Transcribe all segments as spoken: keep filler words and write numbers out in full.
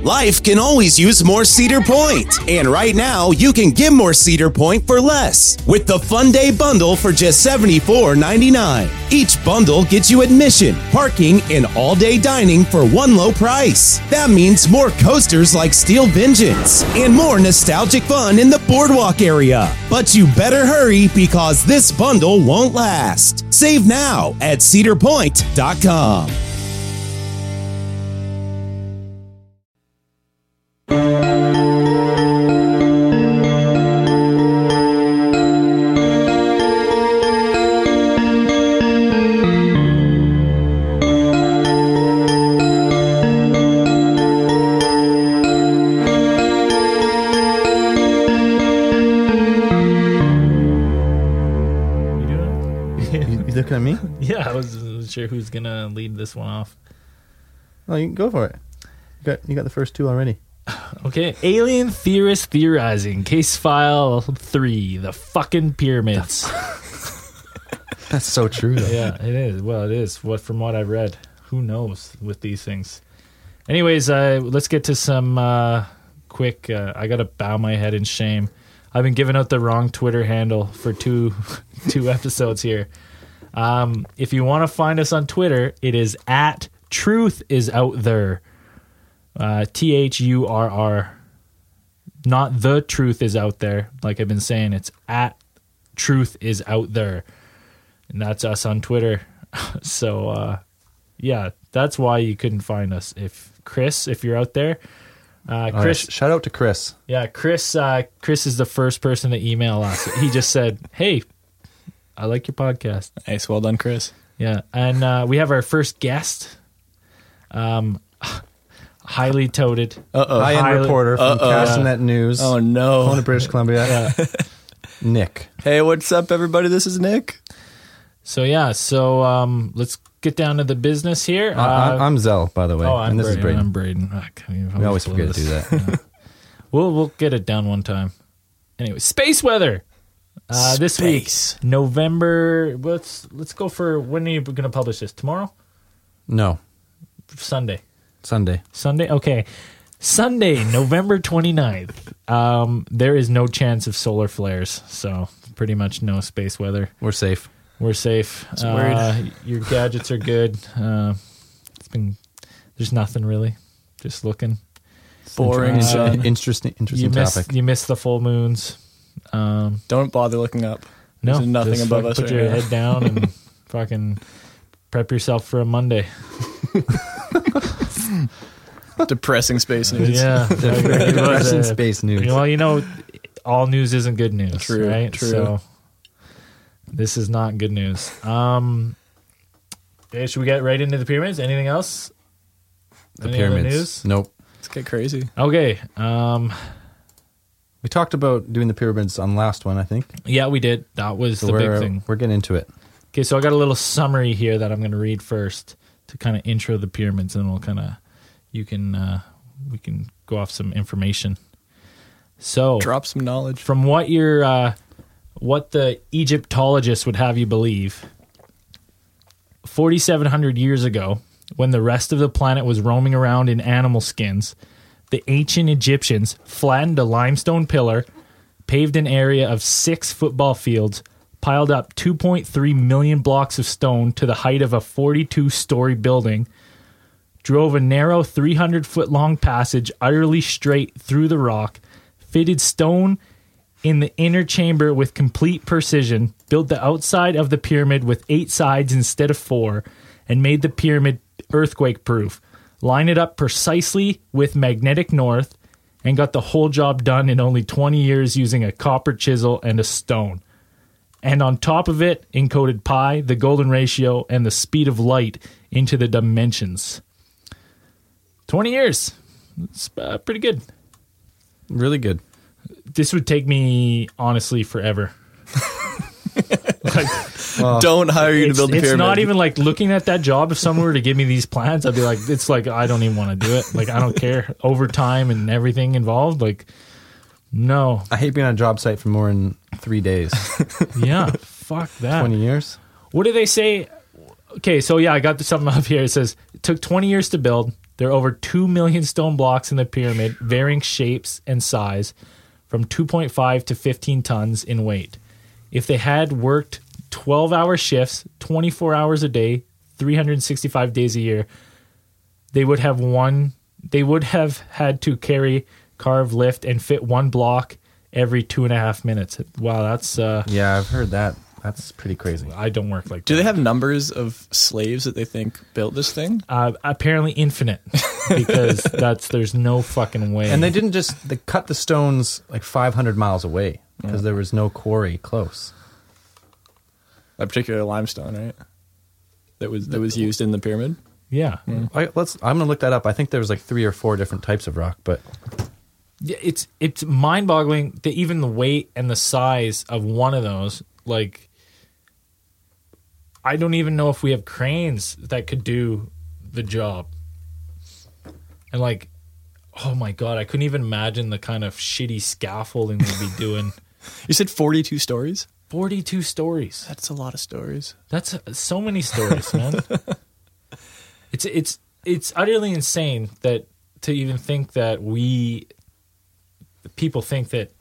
Life can always use more Cedar Point. And right now, you can get more Cedar Point for less with the Fun Day Bundle for just seventy-four ninety-nine. Each bundle gets you admission, parking, and all-day dining for one low price. That means more coasters like Steel Vengeance and more nostalgic fun in the boardwalk area. But you better hurry because this bundle won't last. Save now at cedar point dot com. Looking at me? Yeah, I wasn't sure who's gonna lead this one off. Oh, you can go for it. You got you got the first two already. Okay, alien theorist theorizing. Case file three: the fucking pyramids. That's so true, though. Yeah, it is. Well, it is. What from what I've read, who knows with these things. Anyways, uh, let's get to some uh, quick. Uh, I gotta bow my head in shame. I've been giving out the wrong Twitter handle for two two episodes here. Um, if you want to find us on Twitter, it is at Truth is Out There. Uh, T H U R R. Not the truth is out there. Like I've been saying, it's at Truth is Out There. And that's us on Twitter. So, uh, yeah, that's why you couldn't find us. If Chris, if you're out there, uh, Oh, Chris, yeah. Shout out to Chris. yeah, Chris, uh, Chris is the first person to email us. He just said, "Hey, I like your podcast." Nice, well done, Chris. Yeah, and uh, we have our first guest, um, highly touted. Uh-oh. High-end Highly- reporter from Uh-oh. Castanet News. Oh, no. Kelowna, British Columbia. Yeah. Nick. Hey, what's up, everybody? This is Nick. So yeah, so um, let's get down to the business here. Uh, I'm, I'm Zell, by the way. oh, I'm and this Braden. is Braden. I'm Braden. Ah, can you We always blow forget to this? do that. Yeah. We'll we'll get it down one time. Anyway, space weather. Uh, this week, Space. November. Let's let's go for when are you going to publish this? Tomorrow, No. Sunday. Sunday. Sunday. Okay, Sunday, November twenty-ninth. Um, there is no chance of solar flares, so pretty much no space weather. We're safe. We're safe. It's worried. Uh, your gadgets are good. Uh, it's been there's nothing really. Just looking. Boring Uh, sun. Interesting, interesting You miss topic. you miss the full moons. Um, Don't bother looking up. no, There's nothing just above fucking us Put right your now. head down and fucking prep yourself for a Monday. Depressing space news. Yeah, It was, Russian uh, space news. Well, you know, all news isn't good news, True, right? true. So this is not good news. Um, okay, should we get right into the pyramids? Anything else? the Any other pyramids. news? Nope. Let's get crazy. Okay. Um, We talked about doing the pyramids on last one, I think. yeah, we did. That was So the we're, big thing. we're getting into it. Okay, so I got a little summary here that I'm going to read first to kind of intro the pyramids, and we'll kind of you can uh, we can go off some information. So, Drop some knowledge. from what your uh, what the Egyptologists would have you believe, forty-seven hundred years ago, when the rest of the planet was roaming around in animal skins, the ancient Egyptians flattened a limestone pillar, paved an area of six football fields, piled up two point three million blocks of stone to the height of a forty-two story building, drove a narrow three hundred foot long passage utterly straight through the rock, fitted stone in the inner chamber with complete precision, built the outside of the pyramid with eight sides instead of four, and made the pyramid earthquake proof. Line it up precisely with magnetic north, and got the whole job done in only twenty years using a copper chisel and a stone. And on top of it, encoded pi, the golden ratio, and the speed of light into the dimensions. twenty years. It's uh, pretty good. Really good. This would take me, honestly, forever. like, Well, Don't hire you to it's, build the it's pyramid. not even like looking at that job. If someone were to give me these plans, I'd be like, it's like, I don't even want to do it. Like, I don't care. Overtime and everything involved. Like, no. I hate being on a job site for more than three days. Yeah. Fuck that. twenty years. What do they say? Okay, so yeah, I got something up here. It says it took twenty years to build, There are over two million stone blocks in the pyramid, varying shapes and size, from two point five to fifteen tons in weight. If they had worked twelve-hour shifts, twenty-four hours a day, three hundred sixty-five days a year, they would have one. They would have had to carry, carve, lift, and fit one block every two and a half minutes. Wow, that's uh, Yeah, I've heard that. That's pretty crazy. I don't work like Do that. they have numbers of slaves that they think built this thing? Uh, apparently infinite, because that's there's no fucking way. And they didn't just they cut the stones like five hundred miles away because there was no quarry close. That particular limestone, right? That was that was used in the pyramid. yeah. I, let's. I'm gonna look that up. I think there was like three or four different types of rock, but Yeah, it's it's mind-boggling that even the weight and the size of one of those, like, I don't even know if we have cranes that could do the job. And like, oh my god, I couldn't even imagine the kind of shitty scaffolding they'd be doing. You said forty-two stories? forty-two stories. That's a lot of stories. That's uh, so many stories, man. It's it's it's utterly insane that to even think that we people think that,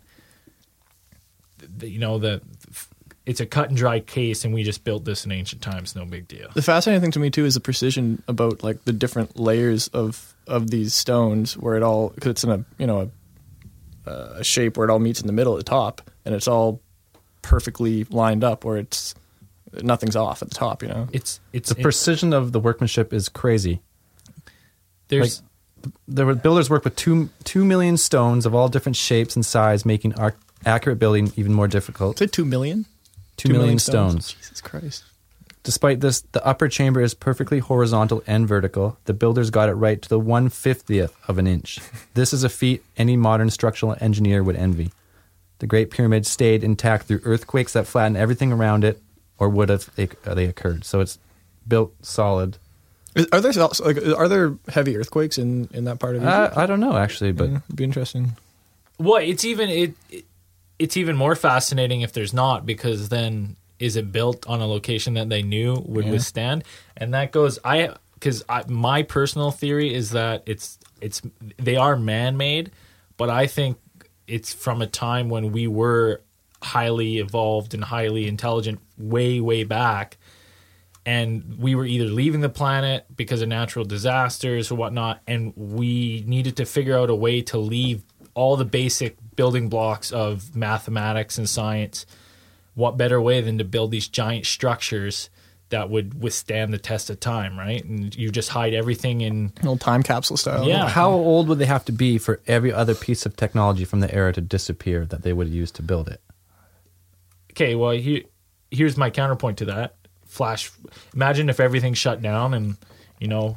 that you know that it's a cut and dry case and we just built this in ancient times, no big deal. The fascinating thing to me too is the precision about like the different layers of of these stones, where it all, because it's in a you know a, a shape where it all meets in the middle at the top, and it's all perfectly lined up where it's nothing's off at the top. You know, It's it's the precision of the workmanship is crazy. there's There were builders worked with two two million stones of all different shapes and size, making ar- accurate building even more difficult. is it two million? Two million stones. Jesus Christ! Despite this, the upper chamber is perfectly horizontal and vertical. The builders got it right to the one fiftieth of an inch. This is a feat any modern structural engineer would envy. The Great Pyramid stayed intact through earthquakes that flattened everything around it, or would have they, they occurred. So it's built solid. Is, are there also, like are there heavy earthquakes in in that part of Egypt? Uh, I don't know actually, but Yeah, it'd be interesting. well, it's even it, it it's even more fascinating if there's not, because then is it built on a location that they knew would Yeah. withstand? And that goes I because my personal theory is that it's it's they are man-made, but I think it's from a time when we were highly evolved and highly intelligent way way back, and we were either leaving the planet because of natural disasters or whatnot, and we needed to figure out a way to leave all the basic building blocks of mathematics and science. What better way than to build these giant structures that would withstand the test of time, right? And you just hide everything in. An old time capsule style. Yeah. how old would they have to be for every other piece of technology from the era to disappear that they would use to build it? Okay, well, here, here's my counterpoint to that. Flash. Imagine if everything shut down and, you know,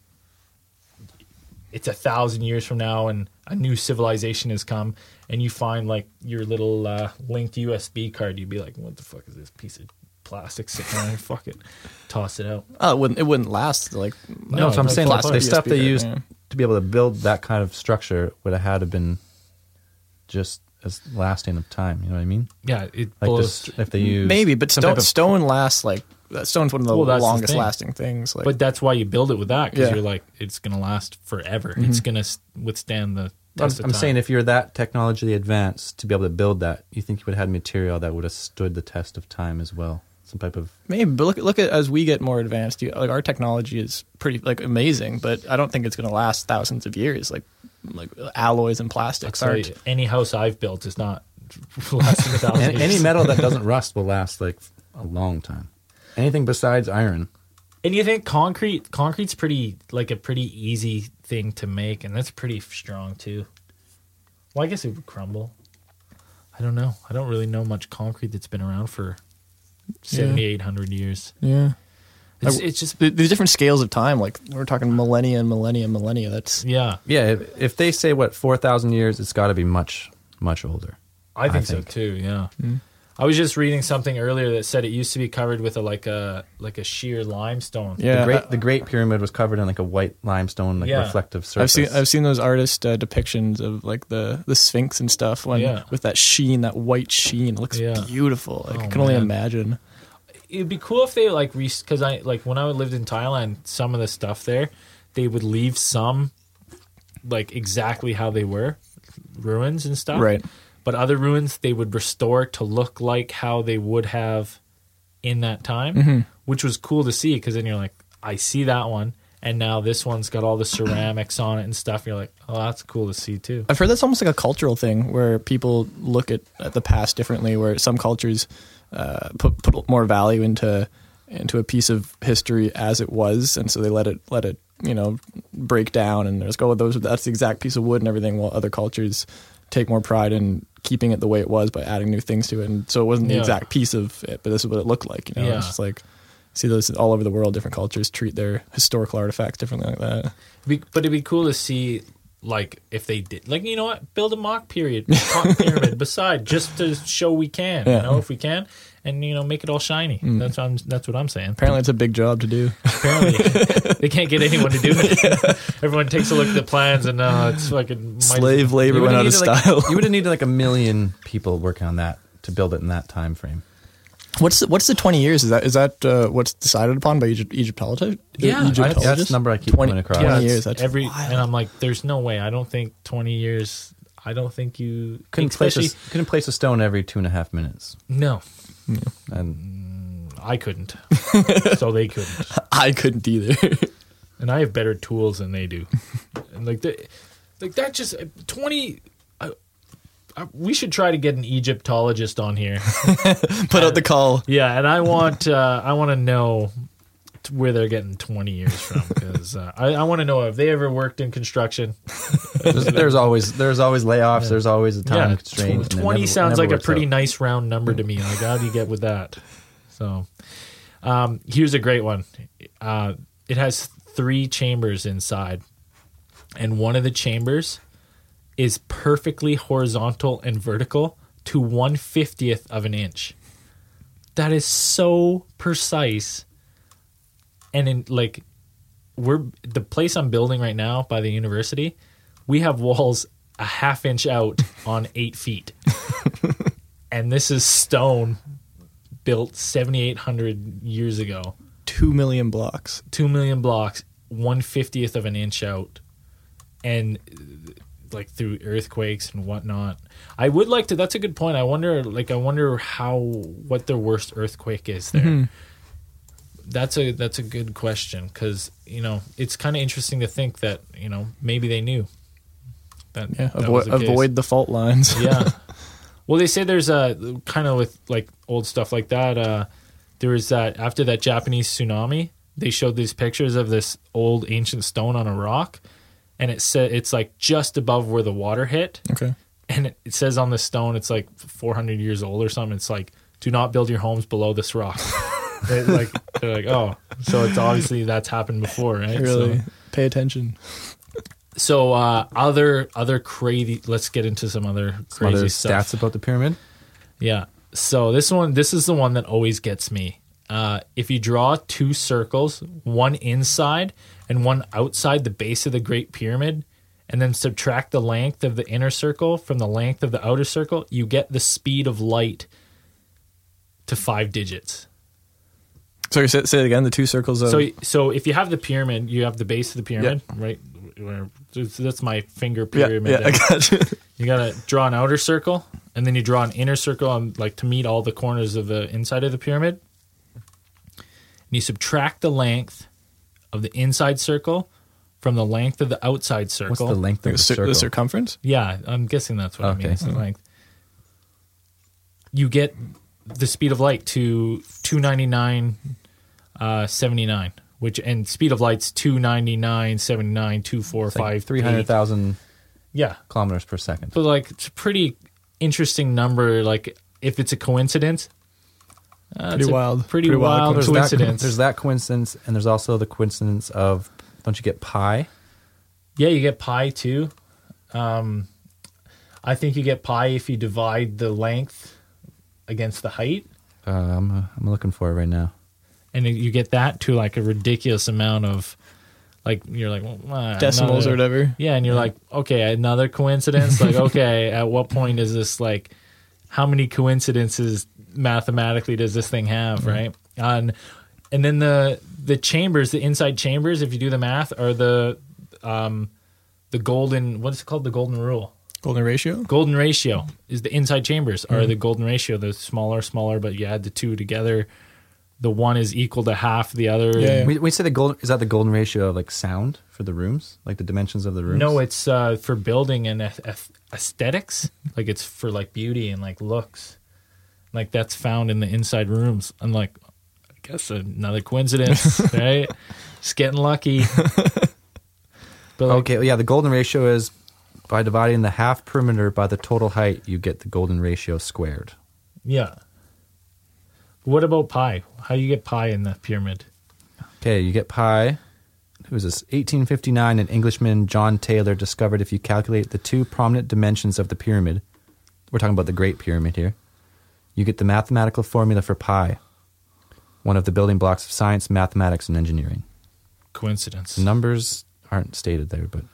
it's a thousand years from now and a new civilization has come and you find like your little uh, linked U S B card. You'd be like, what the fuck is this piece of plastic sitting around here? Fuck it. Toss it out. Oh, it wouldn't it wouldn't last like No, so I'm like saying like, plastic the stuff they U S B used card, to be able to build that kind of structure would have had to been just as lasting of time. You know what I mean? Yeah, it Like blows. this, if they use maybe, but some stone, type of- stone lasts like that. Stone's one of the Well, that's the longest thing. lasting things. Like, But that's why you build it with that, because Yeah. you're like, it's going to last forever. It's going to withstand the I'm, test of I'm time. saying if you're that technologically advanced to be able to build that, you think you would have had material that would have stood the test of time as well. Some type of maybe, but look, look at as we get more advanced. You, like our technology is pretty like amazing, but I don't think it's going to last thousands of years. Like like alloys and plastics So aren't. any house I've built is not lasting a thousand any, years. any metal that doesn't rust will last like a long time. Anything besides iron. And you think concrete? Concrete's pretty like a pretty easy thing to make, and that's pretty strong too. Well, I guess it would crumble. I don't know. I don't really know much concrete that's been around for seventy-eight hundred years. Yeah, It's, Like, it's just the, the different scales of time. Like we're talking millennia and millennia, millennia. That's yeah. Yeah, if, if they say what four thousand years, it's got to be much much older. I think, I think. so too. Yeah. I was just reading something earlier that said it used to be covered with a like a like a sheer limestone. yeah. the great I- the Great Pyramid was covered in like a white limestone, like Yeah. reflective I've surface. seen I've seen those artist uh, depictions of like the, the Sphinx and stuff when Yeah. with that sheen, that white sheen. It looks Yeah. beautiful. Like, I Oh, can only man. imagine. It'd be cool if they like because I like when I lived in Thailand, some of the stuff there, they would leave some like exactly how they were, ruins and stuff. Right. But other ruins they would restore to look like how they would have in that time, Mm-hmm. which was cool to see because then you're like, I see that one, and now this one's got all the ceramics on it and stuff. You're like, oh, that's cool to see too. I've heard that's almost like a cultural thing where people look at, at the past differently, where some cultures uh, put put more value into into a piece of history as it was, and so they let it let it you know break down and just go with those. That's the exact piece of wood and everything. While other cultures take more pride in keeping it the way it was by adding new things to it, and so it wasn't the Yeah. exact piece of it, but this is what it looked like. You know, Yeah. it's just like see those all over the world. Different cultures treat their historical artifacts differently like that. Be, but it'd be cool to see, like, if they did, like, you know what, build a mock period, mock pyramid beside, just to show we can, Yeah. you know, if we can, and you know, make it all shiny. That's what I'm. That's what I'm saying. Apparently, it's a big job to do. Apparently, they can't get anyone to do it. Everyone takes a look at the plans, and uh, it's fucking might- Slave labor You went would've out of needed, like- style. you would have needed like a million people working on that to build it in that time frame. What's the, what's the twenty years? Is that is that uh, what's decided upon by Egypt, Egyptologists? Yeah, I- That's Egyptologists? the number I keep twenty, coming across. twenty Yeah, years. it's That's every, wild. and I'm like, there's no way. I don't think twenty years. I don't think you Couldn't place, a, especially couldn't place a stone every two and a half minutes. no. And I couldn't, so they couldn't. I couldn't either. And I have better tools than they do. And like the, like that just twenty. Uh, uh, we should try to get an Egyptologist on here. Put out the call. Yeah, and I want uh, I want to know t- where they're getting twenty years from because uh, I, I want to know if they ever worked in construction. there's, there's always there's always layoffs. There's always a time yeah, constraint. tw- and it twenty never- sounds never like a works pretty out. nice round number to me. Like, how do you get with that? So, um, here's a great one. Uh, it has three chambers inside, and one of the chambers is perfectly horizontal and vertical to one fiftieth of an inch. That is so precise. And in like, we're the place I'm building right now by the university, we have walls a half inch out on eight feet. And this is stone built seventy-eight hundred years ago. Two million blocks. Two million blocks, one fiftieth of an inch out. And uh, like through earthquakes and whatnot. I would like to, that's a good point. I wonder, like, I wonder how, what the worst earthquake is there. Mm-hmm. That's a, that's a good question. Cause you know, it's kind of interesting to think that, you know, maybe they knew that. Yeah, that avoid was the case. avoid the fault lines. Yeah. Well, they say there's a kind of with like old stuff like that. Uh, there was that after that Japanese tsunami, they showed these pictures of this old ancient stone on a rock, and it said it's like just above where the water hit, Okay. and it, it says on the stone it's like four hundred years old or something. It's like, do not build your homes below this rock. They, like they're like, oh, so it's obviously that's happened before, right? Really So, pay attention. so uh, other other crazy. Let's get into some other Some crazy other stuff. stats about the pyramid. Yeah. So this one, this is the one that always gets me. Uh, if you draw two circles, one inside and one outside the base of the Great Pyramid, and then subtract the length of the inner circle from the length of the outer circle, you get the speed of light to five digits. Sorry, say, say it again. The two circles of. So, so if you have the pyramid, you have the base of the pyramid, right? Where, that's my finger yeah, pyramid. yeah, there. I got you. You gotta draw an outer circle, and then you draw an inner circle, on, like to meet all the corners of the inside of the pyramid. And you subtract the length of the inside circle from the length of the outside circle. What's the length of Like the the, cir- circle? the circumference. Yeah, I'm guessing that's what Okay. it means. The length. You get the speed of light to two ninety-nine uh, seventy-nine, which and speed of light's two ninety-nine seventy-nine two four It's like five three hundred thousand Yeah. kilometers per second. But like it's a pretty interesting number. Like if it's a coincidence, uh, Pretty it's a wild. pretty, Pretty wild wild, There's that, coincidence. there's that coincidence, and there's also the coincidence of, don't you get pi? Yeah, you get pi too. Um, I think you get pi if you divide the length against the height, Uh, I'm, uh, I'm looking for it right now. and you get that to like a ridiculous amount of, like you're like well, uh, Decimals another- or whatever. Yeah, and you're like, okay, another coincidence. Like, okay, at what point is this like? How many coincidences mathematically does this thing have, right? And and then the the chambers, the inside chambers, if you do the math, are the um, the golden. What is it called? The golden rule. Golden ratio. Golden ratio is the inside chambers are mm. the golden ratio. The smaller, smaller, but you add the two together, the one is equal to half the other. Yeah, yeah. We, we say the golden is that the golden ratio of like sound for the rooms, like the dimensions of the rooms. No, it's uh, for building and aesthetics. Like it's for like beauty and like looks. Like that's found in the inside rooms. I'm like, I guess another coincidence, right? Just getting lucky. But like, okay, well, yeah, the golden ratio is by dividing the half perimeter by the total height, you get the golden ratio squared. Yeah. What about pi? How do you get pi in the pyramid? Okay, you get pi. Who is this? eighteen fifty-nine, an Englishman, John Taylor, discovered if you calculate the two prominent dimensions of the pyramid, we're talking about the Great Pyramid here, you get the mathematical formula for pi, one of the building blocks of science, mathematics, and engineering. Coincidence. The numbers aren't stated there, but...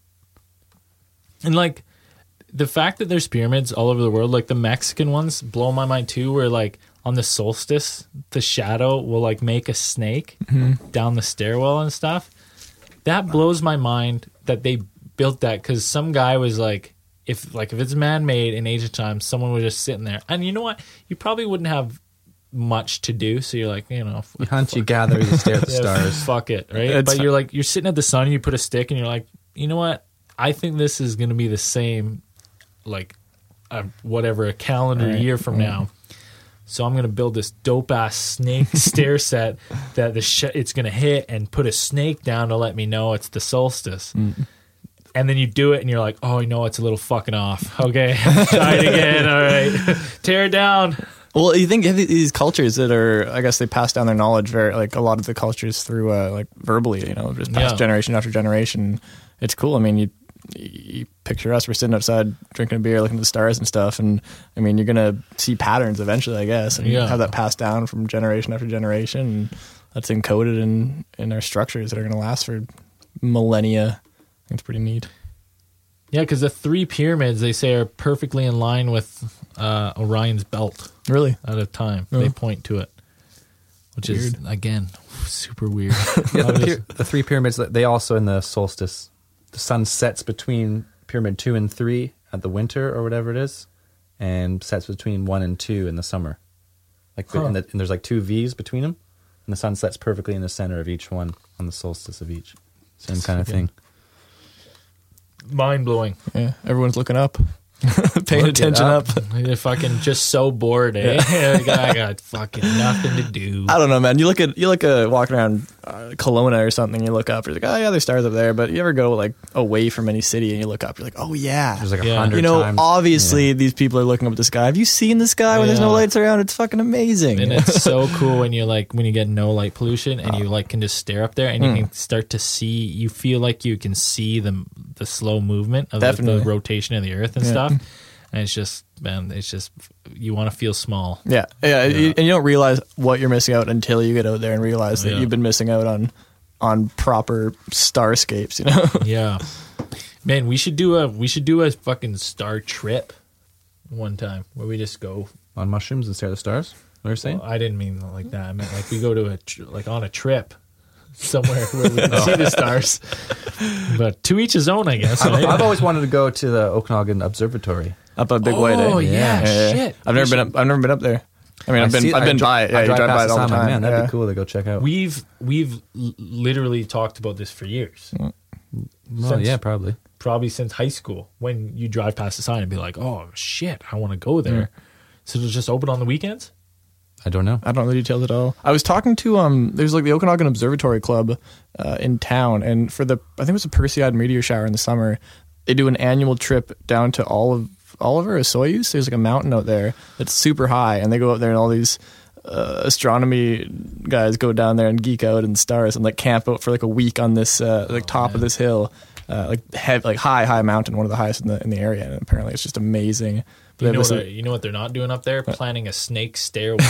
And like the fact that there's pyramids all over the world, like the Mexican ones blow my mind too, where like on the solstice, the shadow will like make a snake mm-hmm. down the stairwell and stuff. That blows my mind that they built that because some guy was like, if like if it's man-made in ancient times, someone was just sitting there. And you know what? You probably wouldn't have much to do, so you're like, you know, you hunt, you gather, you stare at the yeah, stars. Fuck it, right? It's but you're like, you're sitting at the sun, and you put a stick, and you're like, you know what? I think this is going to be the same, like, uh, whatever, a calendar right. year from mm. now. So I'm going to build this dope-ass snake stair set that the sh- it's going to hit and put a snake down to let me know it's the solstice. Mm. And then you do it, and you're like, oh, no, it's a little fucking off. Okay, try it again. All right, tear it down. Well, you think these cultures that are, I guess they pass down their knowledge very, like a lot of the cultures through, uh, like verbally, you know, just past yeah. generation after generation. It's cool. I mean, you you picture us, we're sitting outside drinking a beer, looking at the stars and stuff, and I mean, you're gonna see patterns eventually, I guess, and yeah. have that passed down from generation after generation, and that's encoded in in our structures that are gonna last for millennia. I think it's pretty neat. Yeah, because the three pyramids, they say, are perfectly in line with uh, Orion's belt. Really? Out of time. Oh. They point to it. Which weird. Is, again, super weird. Yeah, the, pyra- the three pyramids, they also in the solstice, the sun sets between pyramid two and three at the winter or whatever it is, and sets between one and two in the summer. Like, huh. and, the, and there's like two V's between them, and the sun sets perfectly in the center of each one on the solstice of each. Same That's kind of thing. Mind blowing. Yeah, everyone's looking up. Paying Look attention up. up. They're fucking just so bored, eh? Yeah. I got fucking nothing to do. I don't know, man. You look at you look at walking around uh, Kelowna or something. You look up, you're like, oh yeah, there's stars up there. But you ever go like away from any city and you look up, you're like, oh yeah, there's like a yeah. hundred. You know, times. obviously yeah. these people are looking up at the sky. Have you seen the sky when yeah. there's no lights around? It's fucking amazing. And it's so cool when you like when you get no light pollution and you like can just stare up there and you mm. can start to see. You feel like you can see the the slow movement of like, the rotation of the Earth and yeah. stuff. And it's just, man, it's just, you want to feel small. Yeah. Yeah. yeah. And you don't realize what you're missing out until you get out there and realize that yeah. you've been missing out on, on proper starscapes, you know? Yeah. Man, we should do a, we should do a fucking star trip one time where we just go on mushrooms and stare at the stars. What are you saying? Well, I didn't mean like that. I meant like we go to a, tr- like on a trip somewhere where we can oh. see the stars. But to each his own, I guess. I've, right? I've always wanted to go to the Okanagan Observatory. Up at Big oh, White. Eh? Oh yeah, yeah, yeah, shit. I've never we been. Up, I've never been up there. I mean, I've I been. See, I've been I by it. Yeah, I you drive, drive by it all the time. Man, that'd yeah. be cool to go check out. We've we've literally talked about this for years. Well, since, yeah, probably. Probably since high school, when you drive past the sign and be like, "Oh shit, I want to go there." Mm. So it'll just open on the weekends. I don't know. I don't know the details at all. I was talking to um. There's like the Okanagan Observatory Club uh, in town, and for the I think it was a Perseid meteor shower in the summer, they do an annual trip down to Olive Oliver or Soyuz. There's like a mountain out there that's super high, and they go out there and all these uh, astronomy guys go down there and geek out in stars and like camp out for like a week on this uh, like oh, top man. of this hill, uh, like heavy, like high high mountain, one of the highest in the in the area. And apparently, it's just amazing. You know, what, you know what they're not doing up there? Planning a snake stairwell.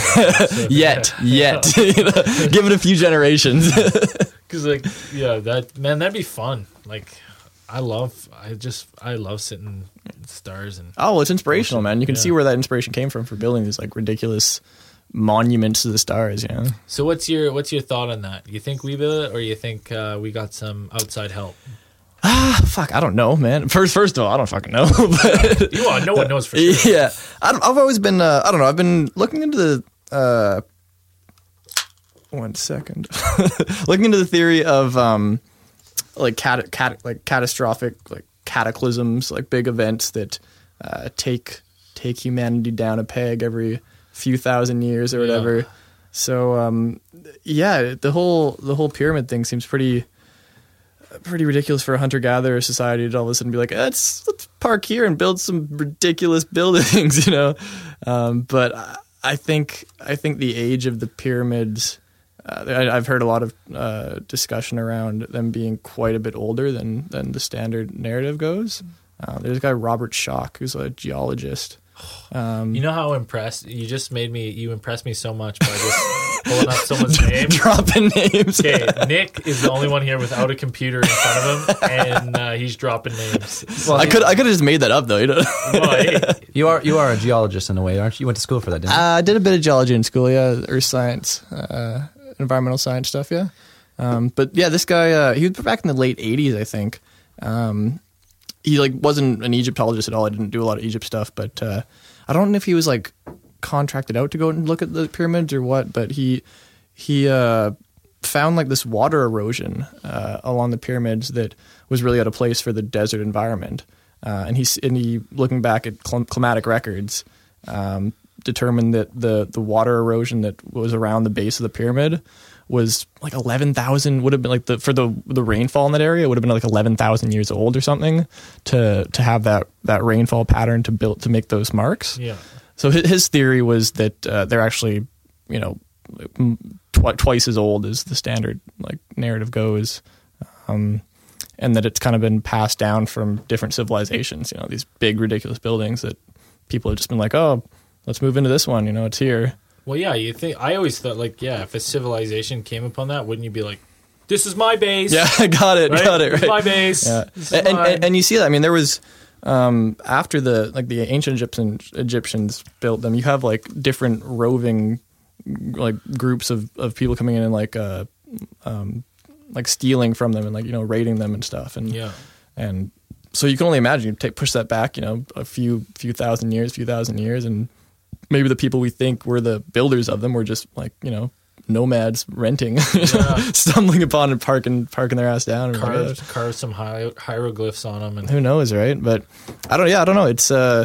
yet, yet. Give it a few generations. Because, like, yeah, that man, that'd be fun. Like, I love, I just, I love sitting in stars and. Oh, well, it's inspirational, man. You can yeah. see where that inspiration came from for building these like ridiculous monuments to the stars. You know. So what's your what's your thought on that? You think we built it, or you think uh, we got some outside help? Ah, fuck, I don't know, man. First, first of all, I don't fucking know. But, You are, no one knows for sure. yeah, I don't, I've always been. Uh, I don't know. I've been looking into the. Uh, one second, looking into the theory of um, like cat, cat like catastrophic like cataclysms, like big events that uh, take take humanity down a peg every few thousand years or whatever. Yeah. So um, yeah, the whole the whole pyramid thing seems pretty. Pretty ridiculous for a hunter-gatherer society to all of a sudden be like, let's, let's park here and build some ridiculous buildings, you know. Um, but I, I think I think the age of the pyramids, uh, I, I've heard a lot of uh, discussion around them being quite a bit older than than the standard narrative goes. Uh, there's a guy Robert Schoch who's a geologist. Um, You know how impressed you just made me. You impressed me so much by just pulling up someone's name. dropping names. Okay, Nick is the only one here without a computer in front of him, and uh, he's dropping names. Well, I could I could have just made that up though. You know? Well, hey, You are you are a geologist in a way, aren't you? You went to school for that, didn't you? Uh, I did a bit of geology in school, yeah, earth science, uh, environmental science stuff, yeah. Um, but yeah, this guy, uh, he was back in the late eighties, I think. Um, he like wasn't an Egyptologist at all. I didn't do a lot of Egypt stuff, but uh, I don't know if he was like contracted out to go and look at the pyramids or what. But he he uh, found like this water erosion uh, along the pyramids that was really out of place for the desert environment. Uh, and he and he looking back at cl- climatic records. Um, determined that the the water erosion that was around the base of the pyramid was like eleven thousand, would have been like the for the the rainfall in that area, it would have been like eleven thousand years old or something to to have that that rainfall pattern to build to make those marks. yeah. So his, his theory was that uh, they're actually, you know, tw- twice as old as the standard like narrative goes. Um, and that it's kind of been passed down from different civilizations, you know, these big ridiculous buildings that people have just been like, oh, let's move into this one, you know, it's here. Well, yeah. You think I always thought like, yeah, if a civilization came upon that, wouldn't you be like, this is my base? Yeah, got it, right? got it, This is right. my base. Yeah. This is And, mine. and and you see that. I mean, there was um, after the like the ancient Egyptian Egyptians built them. You have like different roving like groups of, of people coming in and like uh, um, like stealing from them and like you know raiding them and stuff. And yeah. and so you can only imagine you take push that back you know a few few thousand years, few thousand years, and maybe the people we think were the builders of them were just like you know. nomads renting, Yeah. stumbling upon and parking parking their ass down. Or Carve, carve some hi- hieroglyphs on them. And who knows, right? But I don't. Yeah, I don't know. It's uh,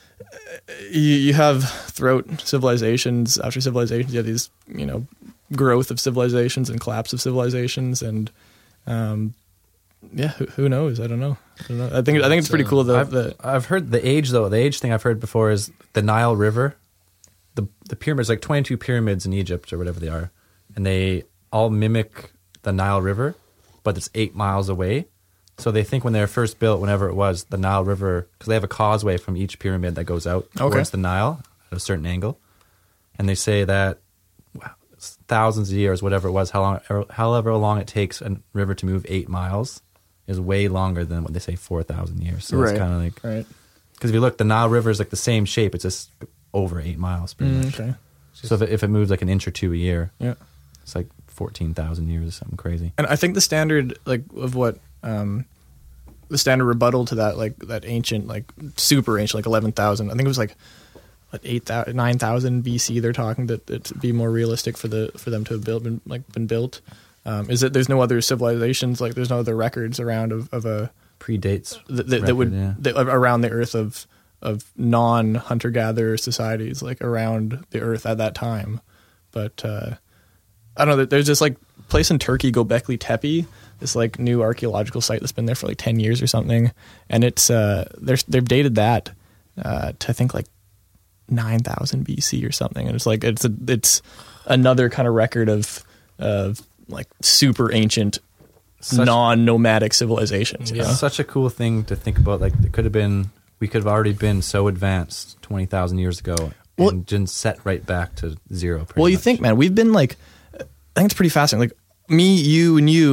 you, you have throughout civilizations after civilizations, you have these you know growth of civilizations and collapse of civilizations, and um, yeah, who, who knows? I don't know. I don't know. I think I think it's pretty cool though. I've, that I've heard the age though. The age thing I've heard before is the Nile River. The the pyramids, like twenty-two pyramids in Egypt or whatever they are, and they all mimic the Nile River, but it's eight miles away. So they think when they were first built, whenever it was, the Nile River, because they have a causeway from each pyramid that goes out Okay. towards the Nile at a certain angle, and they say that wow, it's thousands of years, whatever it was, how long, however long it takes a river to move eight miles, is way longer than what they say four thousand years. So right, it's kind of like right. because if you look, the Nile River is like the same shape. It's just over eight miles, pretty Mm, much. okay. So if it, if it moves like an inch or two a year, Yeah. it's like fourteen thousand years or something crazy. And I think the standard, like, of what um, the standard rebuttal to that, like that ancient, like super ancient, like eleven thousand. I think it was like what eight thousand, nine thousand B C. They're talking that it'd be more realistic for the for them to have built, been like been built. Um, is that there's no other civilizations, like there's no other records around of, of a Predates that, that, that record, would yeah. that, around the Earth of of non hunter gatherer societies, like around the Earth at that time. But uh, I don't know. There's this like place in Turkey, Göbekli Tepe, this like new archaeological site that's been there for like ten years or something, and it's uh, they're, they've dated that uh, to I think like nine thousand B C or something, and it's like it's a, it's another kind of record of of like super ancient Such- non-nomadic civilizations. You Yeah. know? It's such a cool thing to think about. Like it could have been, we could have already been so advanced twenty thousand years ago, Well- and just set right back to zero. pretty Well, you much. think, man, we've been like, I think it's pretty fascinating. Like me, you, and you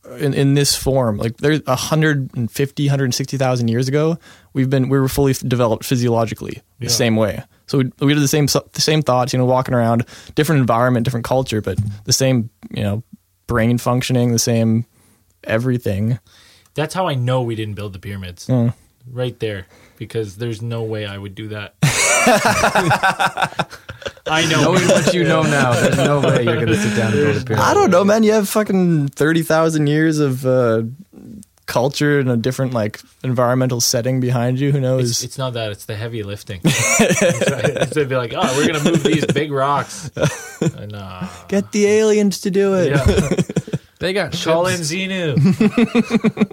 in, in this form. Like there's one hundred fifty, one hundred sixty thousand years ago, we've been we were fully developed physiologically Yeah. the same way. So we, we did the same the same thoughts, you know, walking around, different environment, different culture, but the same, you know, brain functioning, the same everything. That's how I know we didn't build the pyramids. Mm. Right there. Because there's no way I would do that. I know. Knowing what you know now, there's no way you're going to sit down and build a pyramid. I don't know, man. You have fucking thirty thousand years of uh, culture and a different like environmental setting behind you. Who knows? It's, it's not that. It's the heavy lifting. It's to be like, oh, we're going to move these big rocks. And, uh, Get the aliens to do it. yeah. They got Call in ships. Xenu.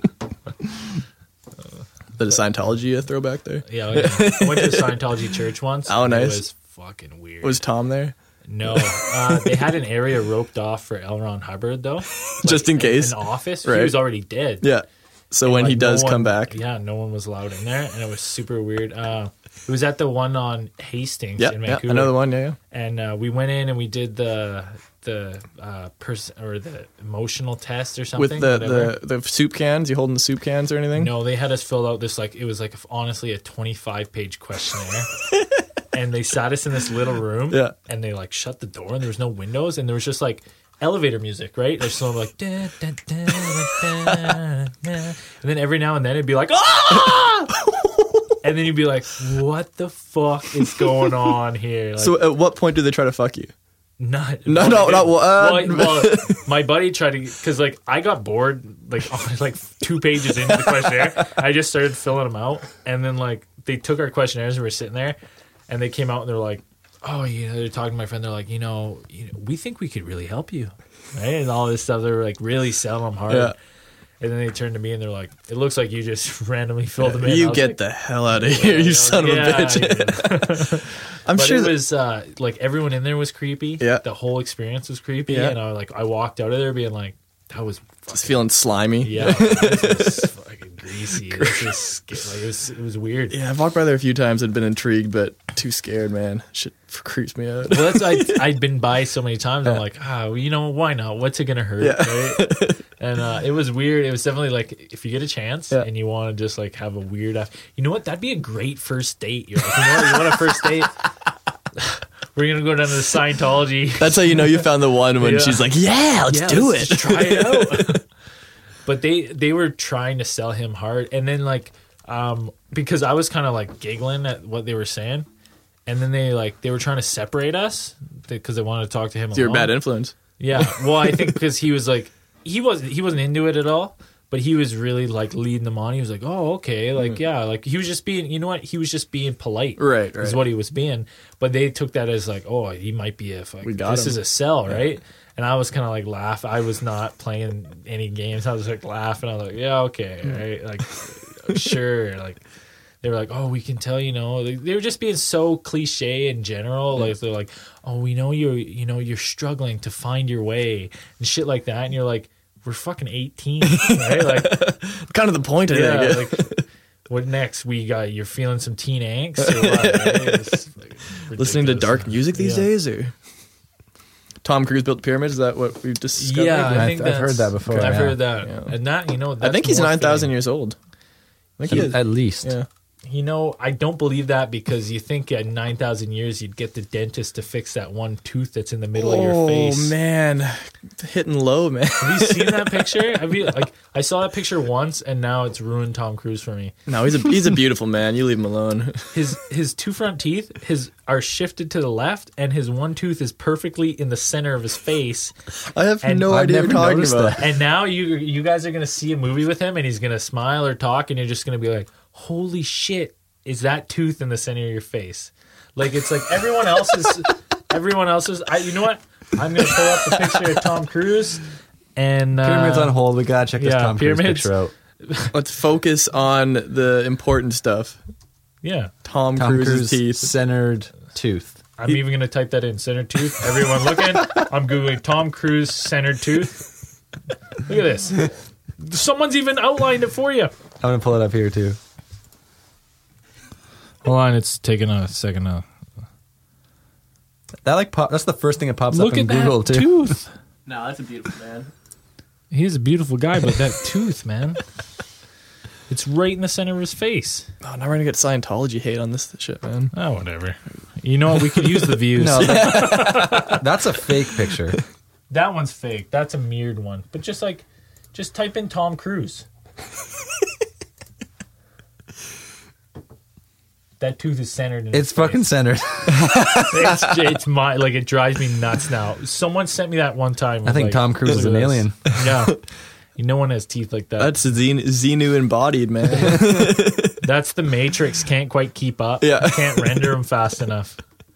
The Scientology a throwback there. Yeah, yeah. I went to a Scientology church once. Oh, and nice. It was fucking weird. Was Tom there? No. Uh, they had an area roped off for L. Ron Hubbard, though. Like, Just in case. An office. Right. He was already dead. Yeah. So And, when like, he does no one- come back. Yeah, no one was allowed in there, and it was super weird. Uh, it was at the one on Hastings Yeah, in yeah, Vancouver. another one, yeah, yeah. And uh, we went in and we did the the uh, person or the emotional test or something. With the, whatever. the, the soup cans, you holding the soup cans or anything? No, they had us fill out this like it was like honestly a twenty-five page questionnaire. And they sat us in this little room. Yeah. And they like shut the door and there was no windows and there was just like elevator music, right? There's some like da, da, da, da, da, da. And then every now and then it'd be like ah! And then you'd be like, what the fuck is going on here? Like, So at what point do they try to fuck you? Not, No, well, no, they not- didn't. uh, well, well, my buddy tried to, because like I got bored, like on, like two pages into the questionnaire. I just started filling them out, and then like they took our questionnaires and we were sitting there, and they came out and they're like, "Oh, you know," they're talking to my friend. They're like, "You know, you know, we think we could really help you," right? And all this stuff. They were like really selling them hard. Yeah. And then they turned to me and they're like, "It looks like you just randomly filled them in." I You was get like, the hell out of here, you son yeah, of a bitch. yeah. I'm But sure it that- was uh, like everyone in there was creepy. Yeah. The whole experience was creepy. Yeah. And I like I walked out of there being like, that was just fucking, feeling slimy. yeah, this was fucking greasy. This was, sca- like, it was it was weird. Yeah, I've walked by there a few times and been intrigued, but too scared, man. Shit creeps me out. Well, that's I I'd been by so many times. I'm like, ah, well, you know, why not? What's it gonna hurt? Yeah. Right? And uh, it was weird. It was definitely like if you get a chance Yeah. and you want to just like have a weird, af- you know what? That'd be a great first date. You're like, you know what? You want a first date? We're gonna go down to the Scientology. That's how you know you found the one when Yeah. she's like, yeah, let's Yeah, do let's it. try it out. But they they were trying to sell him hard, and then like um because I was kind of like giggling at what they were saying, and then they like they were trying to separate us because they wanted to talk to him. You're a alone. bad influence. Yeah, well, I think because he was like he was he wasn't into it at all, but he was really like leading them on. He was like, oh, okay, like yeah, like he was just being, you know what, he was just being polite, Mm. Right, Is right. what he was being. But they took that as like, oh, he might be a like, We got this him. is a sell, right? And I was kind of like laugh. I was not playing any games. I was like laughing. I was like, yeah, okay, Mm. right, like sure, like. They were like, oh, we can tell, you know, they, they were just being so cliche in general. Like they're like, oh, we know you're, you know, you're struggling to find your way and shit like that. And you're like, we're fucking eighteen, right? Like, Kind of the point, I yeah, think. like, what next? We got, you're feeling some teen angst or what? Right? It's, like, Listening to ridiculous. dark music these Yeah. days, or Tom Cruise built the pyramids? Is that what we've discovered? Yeah, I I've- think I've heard that's- that before, I've yeah. heard that, Yeah. and that, you know, I that's think he's more nine thousand fitting. years old. I think he is. At least. Yeah. You know, I don't believe that because you think at nine thousand years you'd get the dentist to fix that one tooth that's in the middle of your face. Oh man, hitting low, man. Have you seen that picture? Have you like? I saw that picture once, and now it's ruined Tom Cruise for me. No, he's a he's a beautiful man. You leave him alone. His his two front teeth his are shifted to the left, and his one tooth is perfectly in the center of his face. I have And no I've idea what never you're talking noticed about. that. And now you you guys are gonna see a movie with him, and he's gonna smile or talk, and you're just gonna be like, "Holy shit, is that tooth in the center of your face?" Like it's like everyone else's. Everyone else's. I. You know what? I'm gonna pull up the picture of Tom Cruise and uh, Pyramids on hold. We gotta check this yeah, Tom Cruise pyramids. picture out. Let's focus on the important stuff. Yeah, Tom, Tom Cruise's Cruise teeth. centered tooth. I'm even gonna type that in center tooth. Everyone looking. I'm googling Tom Cruise centered tooth. Look at this. Someone's even outlined it for you. I'm gonna pull it up here too. Hold on, it's taking a second now. That like pop, that's the first thing that pops Look up in at Google that too. tooth. No, that's a beautiful man. He's a beautiful guy, but that tooth, man. It's right in the center of his face. Oh, now we're gonna get Scientology hate on this shit, man. Oh, whatever. You know what? We could use the views. No, that, that's a fake picture. That one's fake. That's a mirrored one. But just like, just type in Tom Cruise. That tooth is centered in It's his fucking face. centered. It's, it's my, like, it drives me nuts now. Someone sent me that one time. I think like, Tom Cruise is look an at this. alien. Yeah. No one has teeth like that. That's Xenu, Xenu embodied, man. That's the Matrix. Can't quite keep up. Yeah. Can't render them fast enough.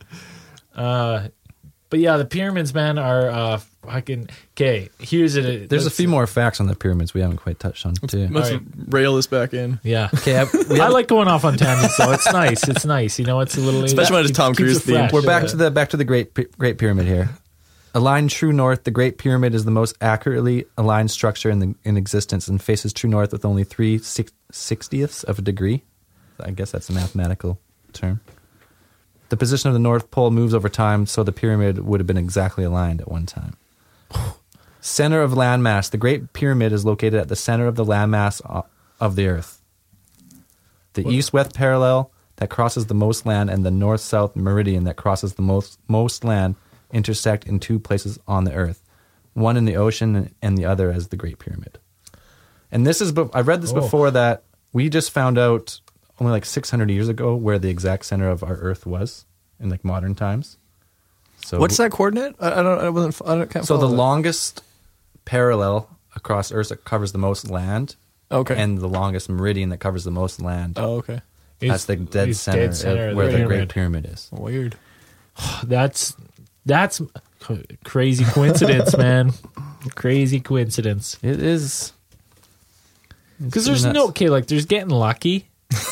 Uh, but yeah, the pyramids, man, are uh, fucking. Okay, here's it. There's a few more facts on the pyramids we haven't quite touched on, too. Let's All right. rail this back in. Yeah. Okay, I, we I have- like going off on tangents, though. It's nice. It's nice. You know, it's a little. Especially when it's Tom keeps Cruise it theme. fresh. We're back Yeah. to the back to the Great Py- Great Pyramid here. Aligned true north, the Great Pyramid is the most accurately aligned structure in the in existence and faces true north with only three six, sixtieths of a degree. I guess that's a mathematical term. The position of the North Pole moves over time, so the pyramid would have been exactly aligned at one time. Center of landmass. The Great Pyramid is located at the center of the landmass o- of the Earth. The east-west parallel that crosses the most land and the north-south meridian that crosses the most most land intersect in two places on the Earth, one in the ocean and the other as the Great Pyramid. And this is, be- I read this Oh. before that we just found out only like six hundred years ago where the exact center of our Earth was in like modern times. So What's that coordinate? I, I don't. I wasn't. I don't, can't So the follow that. longest parallel across Earth that covers the most land, Okay. and the longest meridian that covers the most land. oh, okay. That's the It's- dead it's center, dead center of of where the the Great pyramid. Pyramid is. Weird. That's that's crazy coincidence, man. Crazy coincidence. It is. Because there's no okay, like there's getting lucky,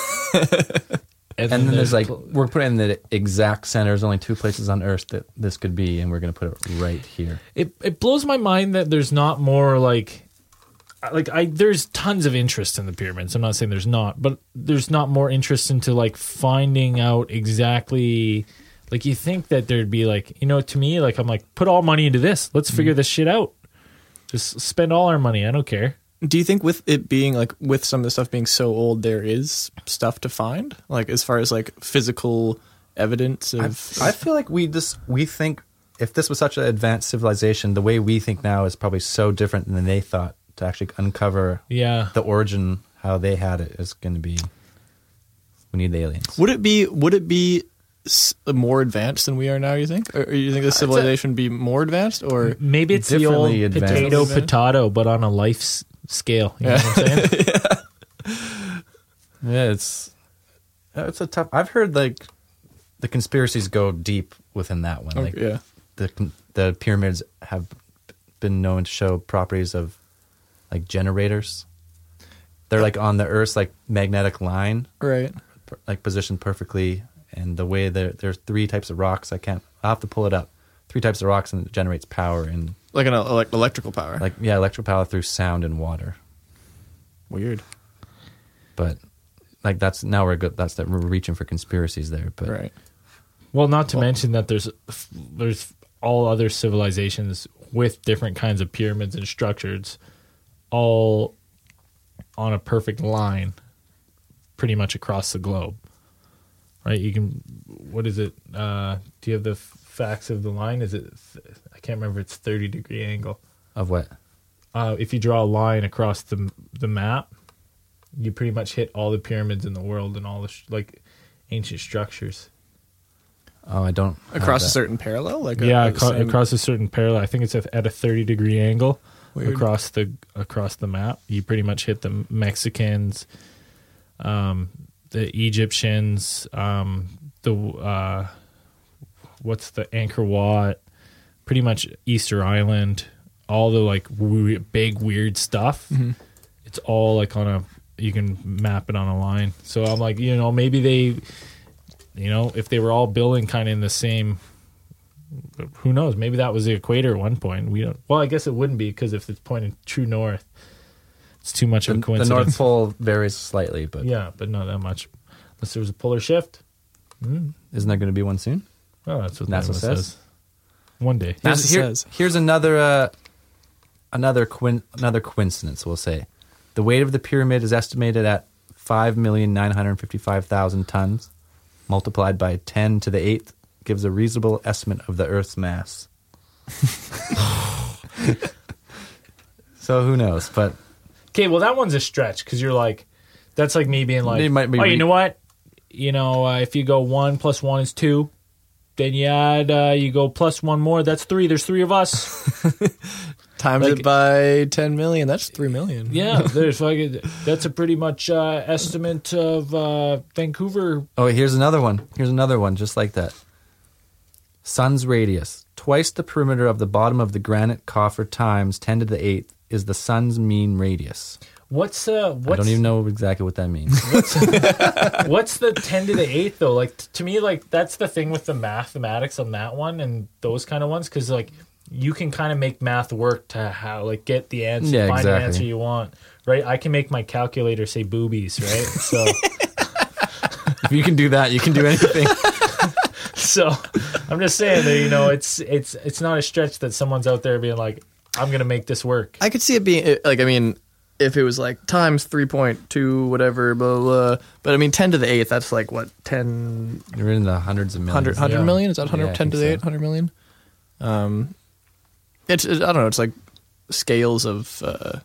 And then there's like, we're putting in the exact center. There's only two places on Earth that this could be, and we're going to put it right here. it. It blows my mind that there's not more like, like I there's tons of interest in the pyramids. I'm not saying there's not, but there's not more interest into like finding out exactly. Like you think that there'd be like, you know, to me, like I'm like, put all money into this. Let's figure this shit out. Just spend all our money. I don't care. Do you think with it being like with some of the stuff being so old, there is stuff to find? Like as far as like physical evidence I, of. I feel like we just we think if this was such an advanced civilization, the way we think now is probably so different than they thought. To actually uncover Yeah. the origin, how they had it, is going to be. We need the aliens. would it be? Would it be s- more advanced than we are now? You think? Or, or you think the civilization would be more advanced? Or Maybe it's the old Differently advanced. potato Advanced. potato, but on a life s- scale. You know what I'm saying? Yeah, it's it's a tough. I've heard like the conspiracies go deep within that one. Like Okay, yeah. the the pyramids have been known to show properties of like generators. They're like on the Earth's like magnetic line, Right. per- like positioned perfectly, and the way there there's three types of rocks. I can't. I'll have to pull it up. Three types of rocks, and it generates power and Like an el- like electrical power. like yeah, electric power through sound and water. Weird. But like that's now we're good. That's that we're reaching for conspiracies there. But Right. Well, not to mention that there's there's all other civilizations with different kinds of pyramids and structures, all on a perfect line, pretty much across the globe. Right? You can. What is it? Uh, do you have the f- facts of the line? Is it? I can't remember. It's thirty degree angle. of what? Uh, if you draw a line across the the map, you pretty much hit all the pyramids in the world and all the sh- like ancient structures. Oh, I don't have Across a that. certain parallel. Like a, Yeah, like the aco- same- across a certain parallel. I think it's at at a thirty degree angle Weird. across the across the map. You pretty much hit the Mexicans, um, the Egyptians, um, the uh, what's the Angkor Wat, pretty much Easter Island, all the like we- big weird stuff. Mm-hmm. It's all like on a you can map it on a line. So I'm like, you know, maybe they, you know, if they were all building kind of in the same. Who knows? Maybe that was the equator at one point. We don't. Well, I guess it wouldn't be because if it's pointing true north, it's too much of The, a the coincidence. North Pole varies slightly, but Yeah, but not that much. Unless there was a polar shift. isn't there going to be one soon? Oh, that's what NASA NASA says. says. One day. NASA Here's, here- says. here's another uh, another coin- another coincidence, we'll say. The weight of the pyramid is estimated at five million nine hundred fifty-five thousand tons, multiplied by ten to the eighth gives a reasonable estimate of the Earth's mass. So who knows? But Okay, well, that one's a stretch because you're like, that's like me being like, They might be oh, re- you know what? You know, uh, if you go one plus one is two, then you add, uh, you go plus one more, that's three. There's three of us. Times Like- it by ten million. That's three million. Yeah, there's like that's a pretty much uh, estimate of uh, Vancouver. oh, here's another one. Here's another one, just like that. Sun's radius, twice the perimeter of the bottom of the granite coffer times ten to the eighth is the sun's mean radius. What's uh, what's I don't even know exactly what that means. what's the ten to the eighth though? Like t- to me, like that's the thing with the mathematics on that one and those kind of ones because like you can kind of make math work to how like get the answer, Yeah, find exactly. the answer you want, right? I can make my calculator say boobies, right? So. If you can do that, you can do anything. So I'm just saying that you know it's it's it's not a stretch that someone's out there being like, I'm gonna make this work. I could see it being like, I mean, if it was like times three point two, whatever, blah, blah, blah. But I mean, ten to the eighth, that's like what, ten, You're in the hundreds of millions. hundred, hundred Yeah. million? Is that one hundred, Yeah, I ten to think the so. eight, one hundred million? Um, it's, it, I don't know, it's like scales of, uh,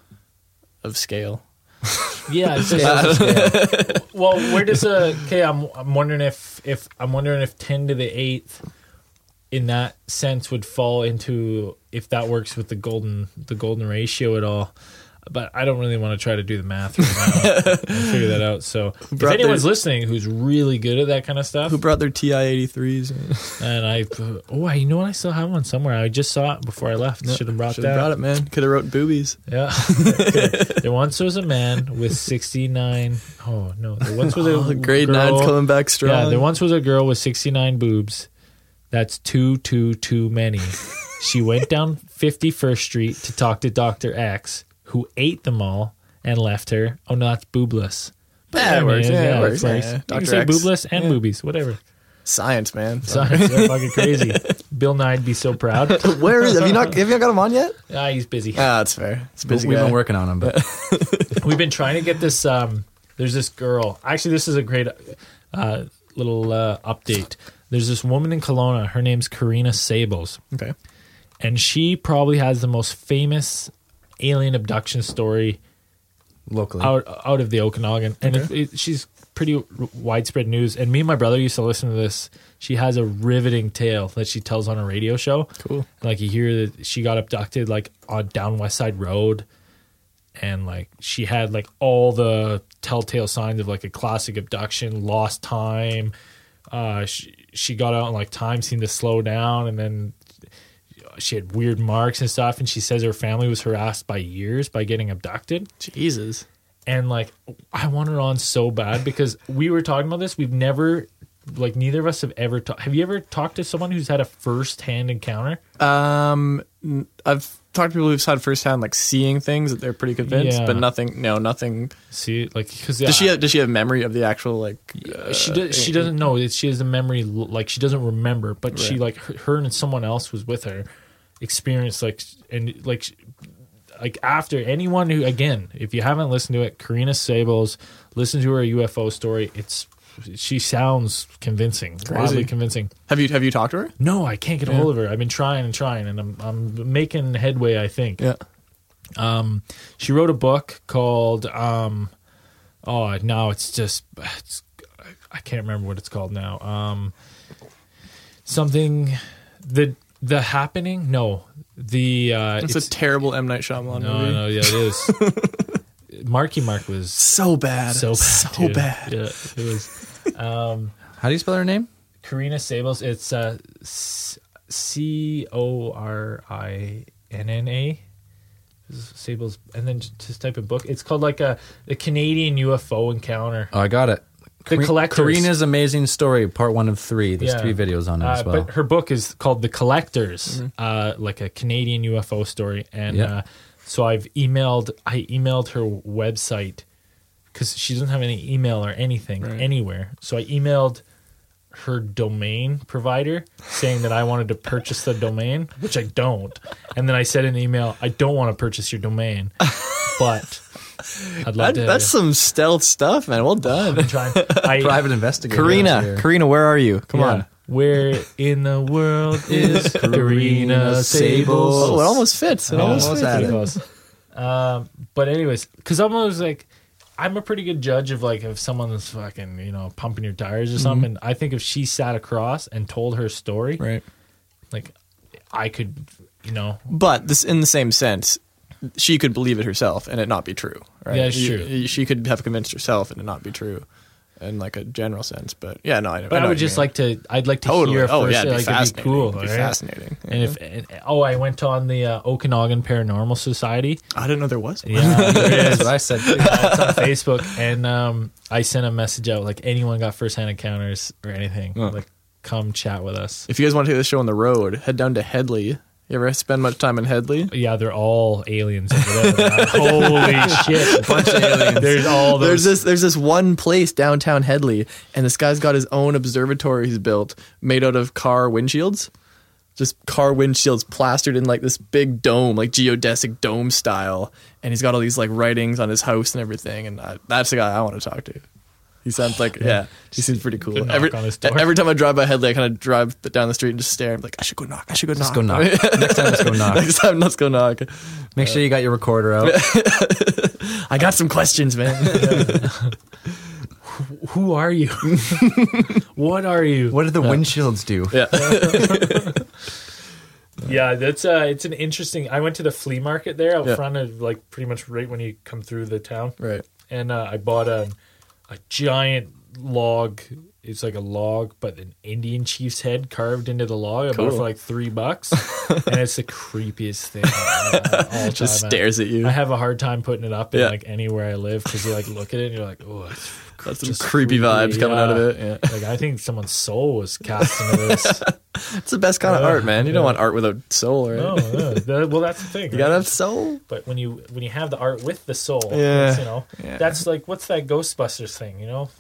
of scale. Yeah, it's just, well, where does a okay? I'm I'm wondering if if I'm wondering if ten to the eighth in that sense would fall into if that works with the golden the golden ratio at all. But I don't really want to try to do the math right now and figure that out. So if brought anyone's their- listening who's really good at that kind of stuff, Who brought their T I eighty-threes? and I oh, you know what? I still have one somewhere. I just saw it before I left. Should have brought Should that. have brought it, man. Could have wrote boobies. Yeah. There once was a man with sixty-nine. Oh, no. There once was a Oh, grade girl, nine's coming back strong. Yeah, there once was a girl with sixty-nine boobs. That's too, too, too many. She went down fifty-first Street to talk to Doctor X, who ate them all and left her. Oh, no, that's boobless. But Yeah, it works. Yeah, it works. it's like- Yeah. You can Doctor say X. boobless and Yeah. boobies, whatever. Science, man. Science, they're fucking crazy. Bill Nye'd be so proud. Where is? Have you not? Have you not got him on yet? Ah, he's busy. Ah, that's fair. It's a busy We've guy. been working on them, but We've been trying to get this. Um, there's this girl. Actually, this is a great uh, little uh, update. There's this woman in Kelowna. Her name's Karina Sables, Okay. and she probably has the most famous alien abduction story locally. out out of the Okanagan, and it, it, she's pretty r- widespread news. And me and my brother used to listen to this. She has a riveting tale that she tells on a radio show. Cool. Like you hear that she got abducted like on down West Side Road, and like she had like all the telltale signs of like a classic abduction, lost time. Uh, she she got out and like time seemed to slow down, and then she had weird marks and stuff. And she says her family was harassed by years by getting abducted. Jesus. And like I want her on so bad because we were talking about this. We've never like neither of us have ever talked. Have you ever talked to someone who's had a first hand encounter? Um, n- I've talked to people who've had firsthand, like seeing things that they're pretty convinced, Yeah. but nothing. No, nothing. See, like because Does she? Have, does she have memory of the actual like? Uh, she does, she doesn't know. It's- She has a memory l- like she doesn't remember, but she Right. like her, her and someone else was with her, experienced like and like sh- like after anyone who again, if you haven't listened to it, Karina Sables, listen to her U F O story. It's she sounds convincing, wildly convincing. Have you have you talked to her? No, I can't get a hold of her. I've been trying and trying, and I'm I'm making headway. I think. Yeah. Um, she wrote a book called um, oh no, it's just it's, I can't remember what it's called now. Um, something the the happening. No, the uh, It's, it's, a terrible M Night Shyamalan no, movie. no, yeah, it is. Marky Mark was So bad. so bad, So dude. bad. Yeah, it was. Um, How do you spell her name? Karina Sables. It's uh, C O R I N N A. Sables, and then just type in book. It's called like a the Canadian U F O encounter. Oh, I got it. The Kar- Collectors. Karina's Amazing Story, part one of three. There's Yeah. three videos on it Uh, as well. But her book is called The Collectors, uh, like a Canadian U F O story. And Yeah. uh, so I've emailed, I emailed her website because she doesn't have any email or anything Right. anywhere. So I emailed her domain provider saying that I wanted to purchase the domain, which I don't. And then I said in an email, I don't want to purchase your domain, but I'd love That, to. that's some stealth stuff, man. Well done. I'm trying. I, Private investigator. Karina, here. Karina, where are you? Come yeah. on. Where in the world is Karina Sables? Oh, it almost fits. It Yeah, almost almost fits. had pretty it. close. Um, but anyways, because I'm always like, I'm a pretty good judge of like if someone's fucking, you know, pumping your tires or something. Mm-hmm. I think if she sat across and told her story, Right. like I could, you know, But this, in the same sense, she could believe it herself and it not be true. Right? Yeah, it's You- true. you- She could have convinced herself and it not be true, in like a general sense. But yeah, no, I know. but I, know would what you just mean. like to, I'd like to totally. hear Oh first, yeah, it'd be like it'd be fascinating. cool, It'd be right? fascinating. And if, and, oh, I went on the uh, Okanagan Paranormal Society. I didn't know there was. Yeah, there That's is. what I said. Too. Yeah, it's on Facebook, and um, I sent a message out like anyone got firsthand encounters or anything, Oh. like come chat with us. If you guys want to take this show on the road, head down to Headley. You ever spend much time in Headley? Yeah, they're all aliens over there. man. Holy shit, bunch of aliens. There's all those. There's this there's this one place downtown Headley, and this guy's got his own observatory he's built made out of car windshields. Just car windshields plastered in like this big dome, like geodesic dome style. And he's got all these like writings on his house and everything. And I, that's the guy I want to talk to. He sounds like, yeah, he seems pretty cool. Good knock Every, on his door. every time I drive by Headley, I kind of drive down the street and just stare. I'm like, I should go knock. I should go knock. Let's go knock. Next time, let's go knock. Next time, let's go knock. Make sure you got your recorder out. I got some questions, man. Who are you? What are you? What do the windshields do? Yeah. Yeah, that's uh, it's an interesting. I went to the flea market there out Yeah. front of like pretty much right when you come through the town, Right. and uh, I bought a a giant log. It's like a log, but an Indian chief's head carved into the log. I bought it Cool. for like three bucks, and it's the creepiest thing. uh, all Just time. stares at you. I have a hard time putting it up in Yeah. like anywhere I live because you like look at it and you're like, oh, it's That's some just creepy vibes coming out of it. Yeah. Like I think someone's soul was cast into this. It's the best kind of Yeah, art, man. You don't yeah. want art without soul, right? No, yeah. That- well, that's the thing. You right? gotta have soul. But when you when you have the art with the soul, Yeah. it's, you know, Yeah. that's like what's that Ghostbusters thing? You know,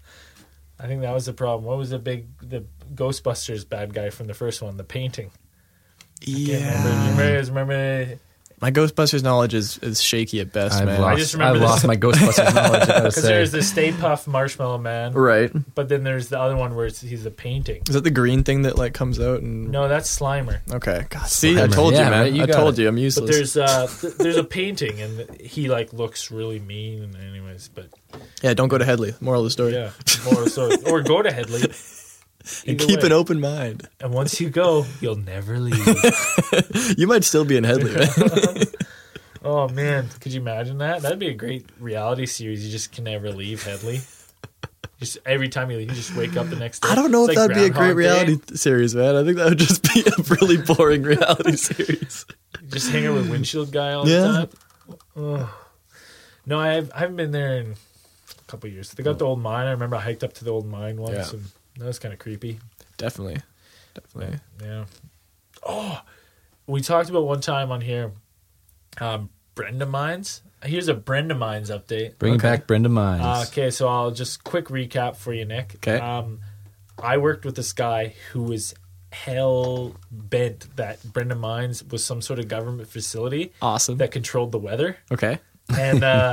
I think that was the problem. What was the big the Ghostbusters bad guy from the first one? The painting. Can't remember. You remember, remember My Ghostbusters knowledge is, is shaky at best, I've man. lost, I just remember I've this- lost my Ghostbusters knowledge. I gotta because say. there's the Stay Puft Marshmallow Man, Right. but then there's the other one where it's, he's a painting. Is that the green thing that like comes out and No, that's Slimer. Okay. God, see, I Slimer. told Yeah, you, man. right, you I got told it. you I'm But useless. there's uh th- there's a painting and he like looks really mean. And anyways, but Yeah, don't go to Headley. Moral of the story. yeah, more so or go to Headley. And Either keep way. an open mind. And once you go, you'll never leave. You might still be in Headley, man. Oh man, could you imagine that? That'd be a great reality series. You just can never leave Headley. Just every time you leave, you just wake up the next day. I don't know It's if like that'd be a great Groundhog Day. reality th- series, man. I think that would just be a really boring reality series. Just hang out with windshield guy all Yeah. the time. Ugh. No, I, have, I haven't been there in a couple of years. They got the old mine. I remember I hiked up to the old mine once, Yeah. and that was kind of creepy. Definitely. Definitely. Yeah. Oh, we talked about one time on here, um, Brenda Mines. Here's a Brenda Mines update. Bring Okay. back Brenda Mines. Uh, okay, so I'll just quick recap for you, Nick. Okay. Um, I worked with this guy who was hell bent that Brenda Mines was some sort of government facility Awesome. that controlled the weather. Okay. And uh,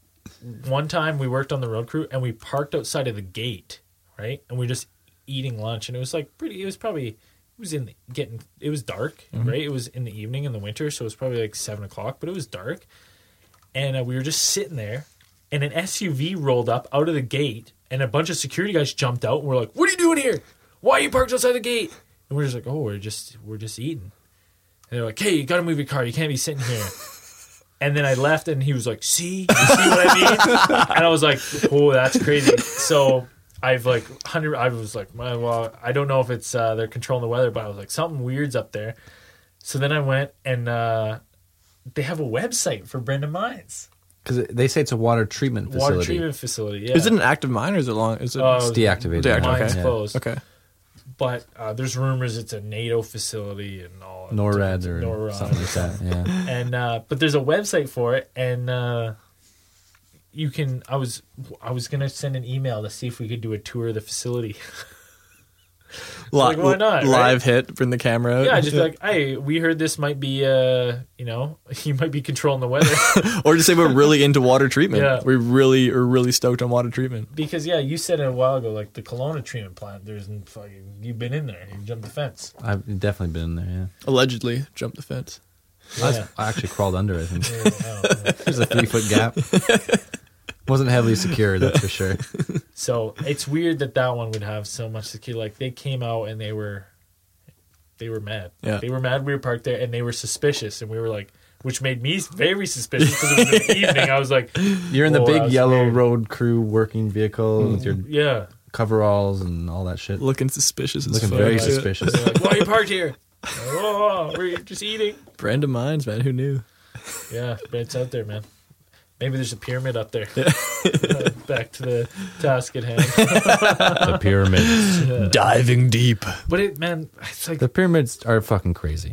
one time we worked on the road crew and we parked outside of the gate, right? And we were just eating lunch, and it was like pretty. It was probably it was in the, getting. It was dark, right? It was in the evening in the winter, so it was probably like seven o'clock, but it was dark. And uh, we were just sitting there, and an S U V rolled up out of the gate, and a bunch of security guys jumped out, and we're like, "What are you doing here? Why are you parked outside the gate?" And we're just like, "Oh, we're just we're just eating." And they're like, "Hey, you got to move your car. You can't be sitting here." And then I left, and he was like, "See, you see what I mean?" And I was like, "Oh, that's crazy." So I've like hundred. I was like, "Well, I don't know if it's uh, they're controlling the weather," but I was like, "Something weird's up there." So then I went, and uh, they have a website for Brenda Mines, Because they say it's a water treatment facility. water treatment facility. Yeah, Is it an active mine or is it long? Is it? Oh, It's deactivated. Deactivated, Mine's okay. closed. Okay. But uh, there's rumors it's a NATO facility and all. NORAD or NORAD. something like that. Yeah. And uh, but there's a website for it, and uh, you can. I was I was gonna send an email to see if we could do a tour of the facility. Like, why not, Live right? hit, bring the camera out. Yeah, just be like, hey, we heard this might be, uh, you know, you might be controlling the weather. Or just say we're really into water treatment. Yeah. We really are really stoked on water treatment. Because, yeah, you said it a while ago, like the Kelowna treatment plant, there's fucking, you've been in there, you jumped the fence. I've definitely been in there, yeah. Allegedly, jump the fence. I, was- Yeah. I actually crawled under, I think. Yeah, oh, yeah. There's a three-foot gap. Wasn't heavily secured, that's for sure. So it's weird that that one would have so much security. Like they came out and they were, they were mad. Yeah. They were mad we were parked there and they were suspicious and we were like, which made me very suspicious because it was in the evening. I was like, You're in the whoa, big that's yellow weird. road crew working vehicle with your Yeah. coveralls and all that shit. Looking suspicious as Looking fuck. very Yeah. suspicious. They're like, why are you parked here? Oh, we're just eating. Brand of mines, man. Who knew? Yeah, but it's out there, man. Maybe there's a pyramid up there. Uh, back to the task at hand. The pyramids. Yeah. Diving deep. But it, man, it's like The pyramids are fucking crazy.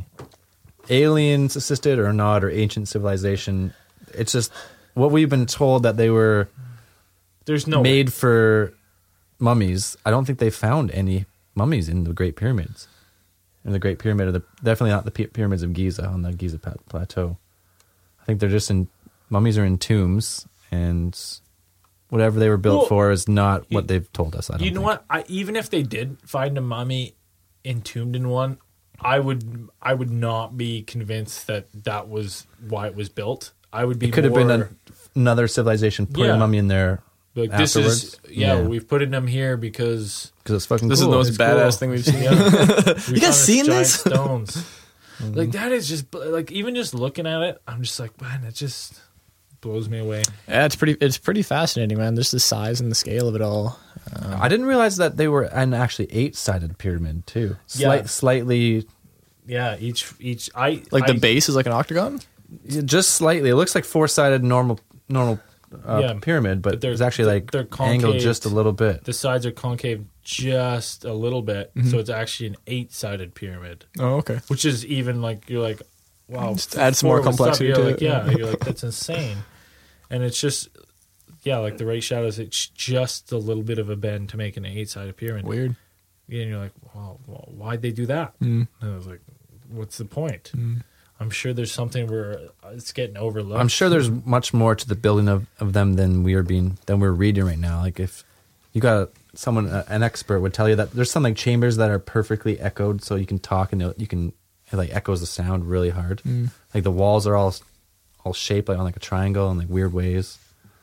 Aliens assisted or not, or ancient civilization. It's just what we've been told that they were there's no made for mummies. I don't think they found any mummies in the Great Pyramids. In the Great Pyramid, of the definitely not the Py- pyramids of Giza on the Giza pa- plateau. I think they're just in mummies are in tombs, and whatever they were built Well, for is not what you- they've told us. I don't You know think. what? I, even if they did find a mummy entombed in one, I would I would not be convinced that that was why it was built. I would be It could have more, been a, another civilization put Yeah. a mummy in there like afterwards. this is yeah, Yeah. we've put in them here because because it's fucking This cool. is the most it's badass cool. thing we've seen. Yeah. We You guys found seen giant this? stones. Like that is just like even just looking at it, I'm just like, man, it just blows me away. Yeah, it's pretty. It's pretty fascinating, man. Just the size and the scale of it all. I didn't realize that they were an actually eight-sided pyramid too. Slight, Yeah. Slightly, Yeah, each each I Like the I- base is like an octagon. just slightly. It looks like four-sided normal normal uh, Yeah, pyramid, but, but they're- it's actually like they're angled concave. just a little bit. the sides are concave just a little bit, Mm-hmm. so it's actually an eight-sided pyramid, Oh, okay. which is even like you're like, wow, Just add some four more with stuff, complexity you're to like, it. yeah, you're like that's insane, and it's just yeah, like the right shadows, it's just a little bit of a bend to make an eight-sided pyramid. Weird. Yeah, and you're like, well, well why'd they do that? Mm. And I was like, what's the point? I'm sure there's something where it's getting overlooked. I'm sure there's much more to the building of, of them than we are being than we're reading right now. Like if you got someone, uh, an expert would tell you that there's some like chambers that are perfectly echoed, so you can talk and it- you can it like echoes the sound really hard. Like the walls are all all shaped like on like a triangle in like weird ways.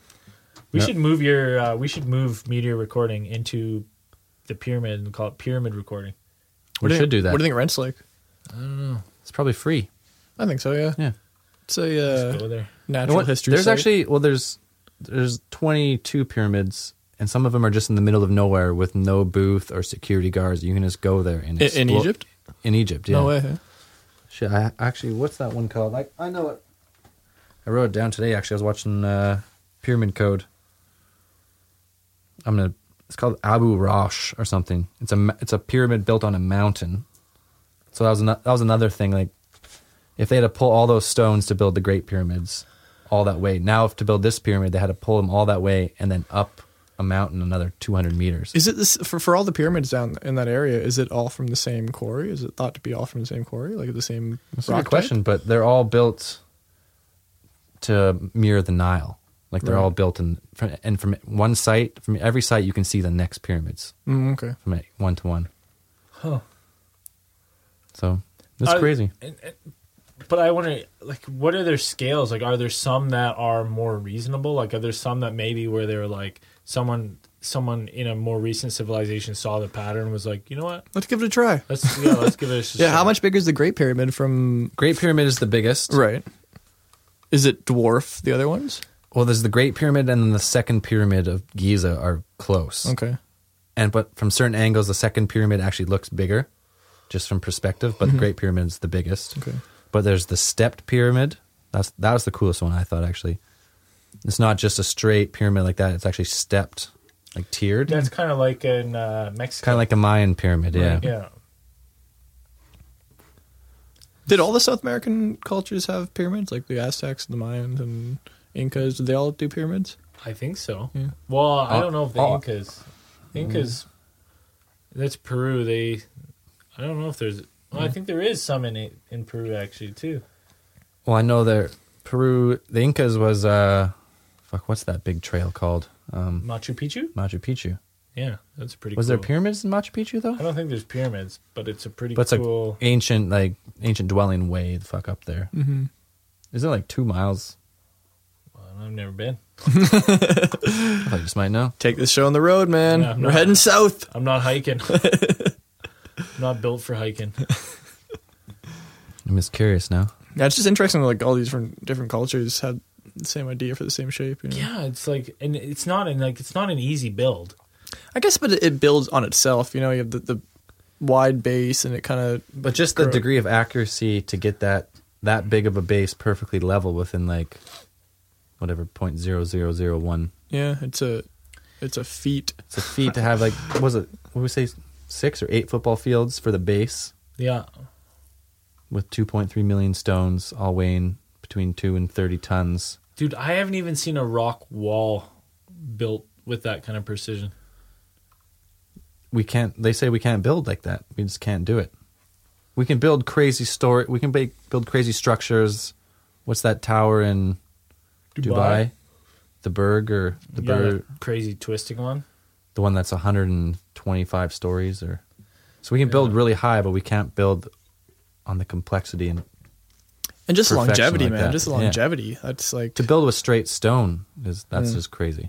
We Yeah. should move your. Uh, we should move meteor recording into the pyramid and call it pyramid recording. We What you should do think- that. What do you think rent's like? It's probably free. I think so. Yeah. Yeah. It's a Let's uh, go there. You know natural what? history. There's site. actually well, there's there's twenty-two pyramids, and some of them are just in the middle of nowhere with no booth or security guards. You can just go there and in, in explo- Egypt. In Egypt, yeah. No way. Huh? Shit, I actually, what's that one called? Like, I know it. I wrote it down today. Actually, I was watching uh, Pyramid Code. I'm gonna. It's called Abu Rosh or something. It's a ma- it's a pyramid built on a mountain. So that was an, that was another thing. Like, if they had to pull all those stones to build the Great Pyramids, all that way. Now, if to build this pyramid, they had to pull them all that way and then up a mountain another two hundred meters. Is it this for for all the pyramids down in that area? Is it all from the same quarry? Is it thought to be all from the same quarry, like the same That's a rock good question, but they're all built to mirror the Nile. Like they're Right. all built in, from, and from one site, from every site, you can see the next pyramids Type? Mm, okay. from it, one to one. Huh. So that's Uh, crazy. and- and- but I wonder, like, what are their scales? Like, are there some that are more reasonable? Like, are there some that maybe where they're like someone, someone in a more recent civilization saw the pattern and was like, you know what? Let's give it a try. Let's yeah, let's give it a shot. Yeah. How much bigger is the Great Pyramid from? Great Pyramid is the biggest. Right. Is it dwarf the other ones? Well, there's the Great Pyramid and then the second pyramid of Giza are close. Okay. And but from certain angles, the second pyramid actually looks bigger, just from perspective. But the Great Pyramid is the biggest. Okay. But there's the stepped pyramid. That's that was the coolest one I thought actually. It's not just a straight pyramid like that. It's actually stepped, like tiered. That's kind of like in uh, Mexico. Kind of like a Mayan pyramid, yeah. yeah. Did all the South American cultures have pyramids, like the Aztecs, the Mayans, and Incas? Did they all do pyramids? I think so. Yeah. Well, I Oh, don't know if the oh. Incas, Incas, That's Peru. They, I don't know if there's. Well, I think there is some in in Peru actually too. Well, I know there Peru. The Incas was uh, fuck. What's that big trail called? Um, Machu Picchu. Machu Picchu. Yeah, that's pretty. Was cool. there pyramids in Machu Picchu though? I don't think there's pyramids, but it's a pretty But it's cool. like ancient, like ancient dwelling way the fuck up there. Mm-hmm. Is it like two miles? Well, I've never been. I just might know. Take this show on the road, man. Yeah, I'm We're not- heading south. I'm not hiking. I'm not built for hiking. I'm just curious now. Yeah, it's just interesting. Like all these different different cultures had the same idea for the same shape. You know? Yeah, it's like, and it's not an like it's not an easy build. I guess, but it, it builds on itself. You know, you have the, the wide base, and it kind of. But just the degree of accuracy to get that that big of a base perfectly level within like whatever point zero zero zero one. Yeah, it's a it's a feat. It's a feat to have like what was it? What would we say? Six or eight football fields for the base Yeah, with two point three million stones, all weighing between two and thirty tons. dude, I haven't even seen a rock wall built with that kind of precision. We can't. They say we can't build like that. We just can't do it. We can build crazy story. We can ba- build crazy structures. What's that tower in Dubai? Dubai? The Berg or the Yeah, Berg, that crazy twisting one. the one that's one hundred twenty-five stories, or so we can build Yeah. really high, but we can't build on the complexity and And just Perfection longevity, like man. that. Just Yeah. longevity. That's like to build with straight stone is that's Mm. just crazy.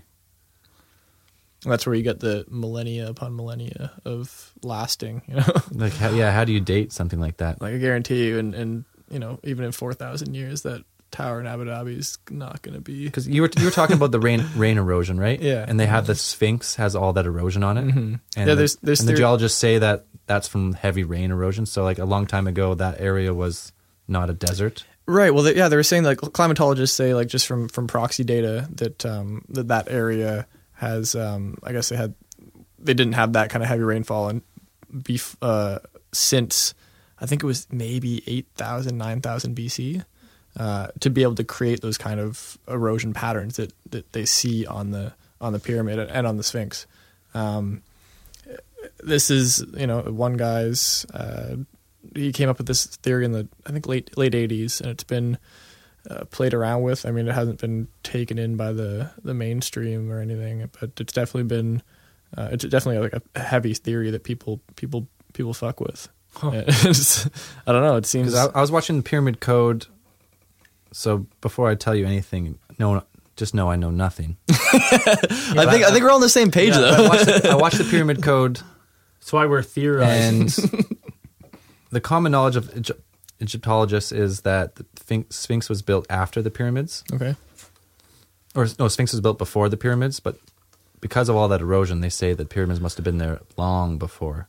that's where you get the millennia upon millennia of lasting. You know, Like, how, yeah, how do you date something like that? like I guarantee you, and and you know, even in four thousand years, that tower in Abu Dhabi is not going to be. Because you were you were talking about the rain rain erosion, right? Yeah. And they have the Sphinx has all that erosion on it. Mhm. And Yeah, the- there's- there's and the theor- geologists say that that's from heavy rain erosion. So like a long time ago, that area was not a desert. Right. Well, they, yeah, they were saying like climatologists say like just from from proxy data that um, that that area has um, I guess they had they didn't have that kind of heavy rainfall and bef- uh, since I think it was maybe eight thousand, nine thousand B C uh, to be able to create those kind of erosion patterns that, that they see on the on the pyramid and on the Sphinx. Um, this is, you know, one guy's uh, he came up with this theory in the I think late late eighties, and it's been uh, played around with. I mean, it hasn't been taken in by the the mainstream or anything, but it's definitely been uh, it's definitely like a heavy theory that people people people fuck with. Huh. It's- I don't know. It seems Because I, I was watching the Pyramid Code. So before I tell you anything, no, just know I know nothing. I think I think we're on the same page Yeah, though. I, watched the, I watched the Pyramid Code, That's why we're theorizing. and the common knowledge of Egy- Egyptologists is that the Sphinx- Sphinx was built after the pyramids. Okay. Or no, Sphinx was built before the pyramids, but because of all that erosion, they say that pyramids must have been there long before.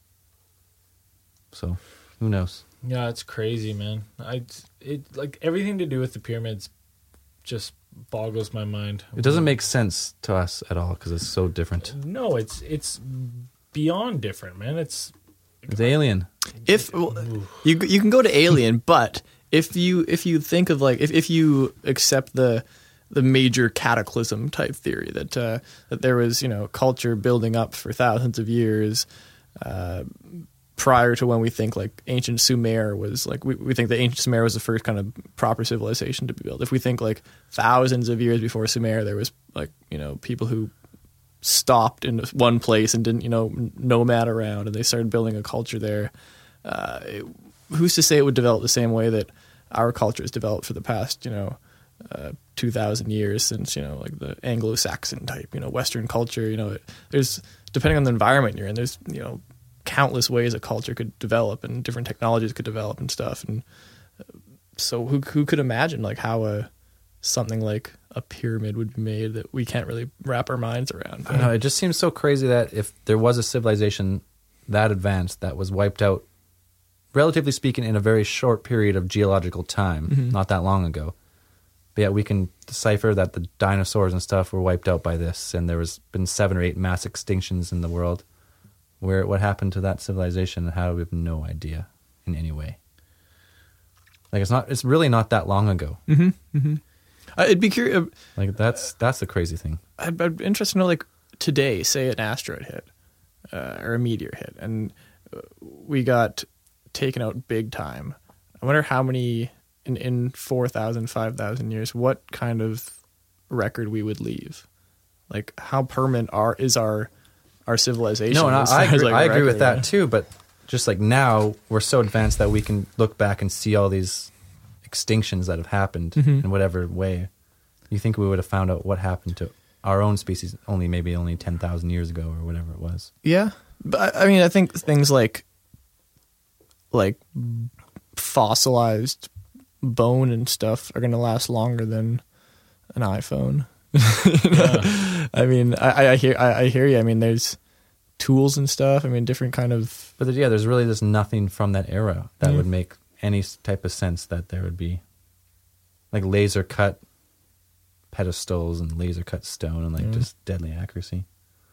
So, who knows? Yeah, it's crazy, man. I it like everything to do with the pyramids just boggles my mind. It doesn't make sense to us at all because it's so different. No, it's it's beyond different, man. It's It's alien. If well, you you can go to Alien, but if you if you think of like if, if you accept the the major cataclysm type theory that uh, that there was, you know, culture building up for thousands of years uh, prior to when we think like ancient Sumer was like we, we think that ancient Sumer was the first kind of proper civilization to be built. If we think like thousands of years before Sumer, there was like, you know, people who stopped in one place and didn't, you know, nomad around, and they started building a culture there. Uh, it, who's to say it would develop the same way that our culture has developed for the past, you know, uh, two thousand years since, you know, like the Anglo-Saxon type, you know, Western culture, you know, it, there's, depending on the environment you're in, there's, you know, countless ways a culture could develop and different technologies could develop and stuff. And uh, so who, who could imagine like how a, something like a pyramid would be made that we can't really wrap our minds around. I don't know, it just seems so crazy that if there was a civilization that advanced that was wiped out, relatively speaking, in a very short period of geological time, Mhm. not that long ago, but yet we can decipher that the dinosaurs and stuff were wiped out by this, and there was been seven or eight mass extinctions in the world. Where what happened to that civilization and how we have no idea in any way. Like it's not, it's really not that long ago. Mm-hmm, mm-hmm. Uh, it'd be curious. Like that's that's the crazy thing. I'd, I'd be interested to know, like today, say an asteroid hit, uh, or a meteor hit, and we got taken out big time. I wonder how many in in four thousand, five thousand years, what kind of record we would leave. Like, how permanent are is our our civilization? No, and I, as I far as, agree, like, I agree with record, that yeah. too. But just like now, we're so advanced that we can look back and see all these extinctions that have happened Mhm. in whatever way. You think we would have found out what happened to our own species only maybe only ten thousand years ago or whatever it was? Yeah, but I I mean, I think things like like fossilized bone and stuff are going to last longer than an iPhone. Yeah. I mean, I, I hear I, I hear you. I mean, there's tools and stuff. I mean, different kind of. But yeah, there's really just nothing from that era that Yeah. would make any s- type of sense that there would be like laser cut pedestals and laser cut stone and like Yeah. just deadly accuracy.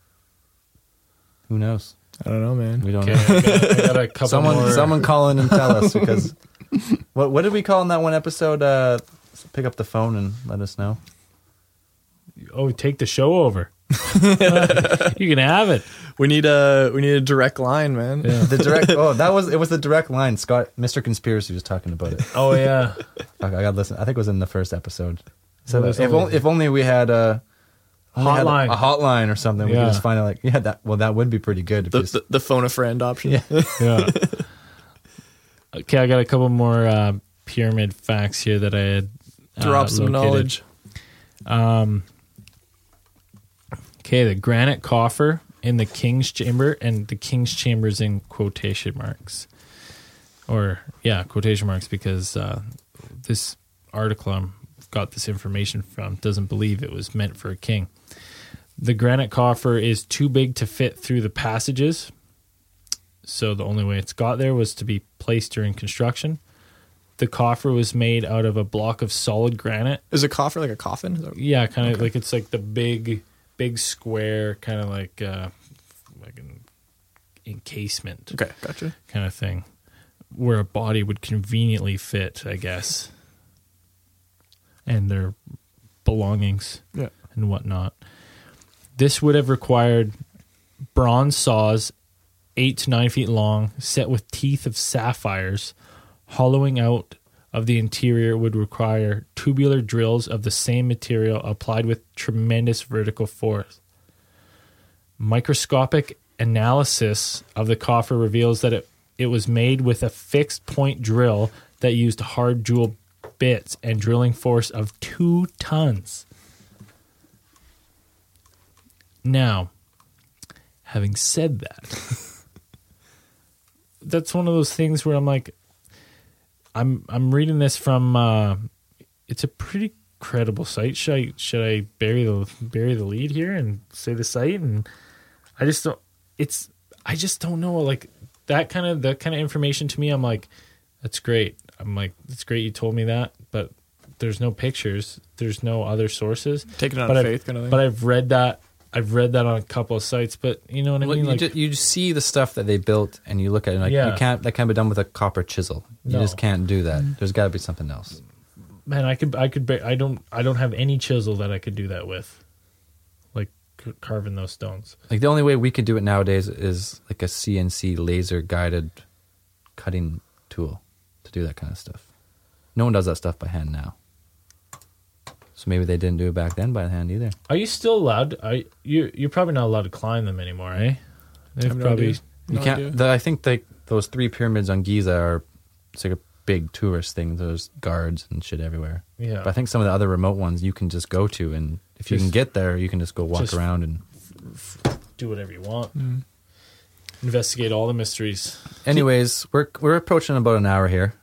Who knows? I don't know, man. We don't Okay, know. I got, I got a couple Someone, more. someone call in and tell us because what what did we call in that one episode? Uh, pick up the phone and let us know. Oh, take the show over. You can have it. We need a we need a direct line, man. Yeah. The direct. Oh, that was it. Was the direct line? Scott, Mister Conspiracy was talking about it. Oh yeah. Fuck, I got to listen. I think it was in the first episode. So Well, if, there's only, only- if only we had a only had Hotline. a, a hotline or something, we Yeah. could just find out. Like, yeah, that well, that would be pretty good. If The, you just, the the phone a friend option. yeah. Yeah. Okay, I got a couple more uh, pyramid facts here that I had. uh, Drop some located. knowledge. Um. Okay, the granite coffer in the king's chamber, and the king's chamber is in quotation marks, or yeah, quotation marks, because uh, this article I got this information from doesn't believe it was meant for a king. The granite coffer is too big to fit through the passages, so the only way it's got there was to be placed during construction. The coffer was made out of a block of solid granite. Is a coffer like a coffin? Is that- Yeah, kind of like it's like the big, big square, kind of like uh, like an encasement Okay, gotcha. kind of thing, where a body would conveniently fit, I guess, and their belongings Yeah. and whatnot. This would have required bronze saws, eight to nine feet long, set with teeth of sapphires. Hollowing out of the interior would require tubular drills of the same material applied with tremendous vertical force. Microscopic analysis of the coffer reveals that it, it was made with a fixed point drill that used hard jewel bits and drilling force of two tons. Now, having said that, that's one of those things where I'm like, I'm I'm reading this from. Uh, it's a pretty credible site. Should I should I bury the bury the lead here and say the site? And I just don't. It's I just don't know. Like that kind of that kind of information to me, I'm like, that's great. I'm like, it's great you told me that, but there's no pictures. There's no other sources. Taking it on But I've- faith kind of thing. But I've read that. I've read that on a couple of sites. But you know what I Well, mean? you, Like, ju- you just see the stuff that they built, and you look at it, and like Yeah. you can't. That can't be done with a copper chisel. You No. just can't do that. There's got to be something else. man, I could, I could, ba- I don't, I don't have any chisel that I could do that with, like c- carving those stones. Like the only way we could do it nowadays is like a C N C laser guided cutting tool to do that kind of stuff. No one does that stuff by hand now. So maybe they didn't do it back then by hand either. Are you still allowed? Are you? You're probably not allowed to climb them anymore, eh? They've have no probably. idea. You No can't. idea. The, I think like those three pyramids on Giza are it's like a big tourist thing. There's guards and shit everywhere. Yeah. But I think some of the other remote ones you can just go to, and if you Just- can get there, you can just go walk just- around and. do whatever you want. Mm. Investigate all the mysteries. Anyways, we're we're approaching about an hour here.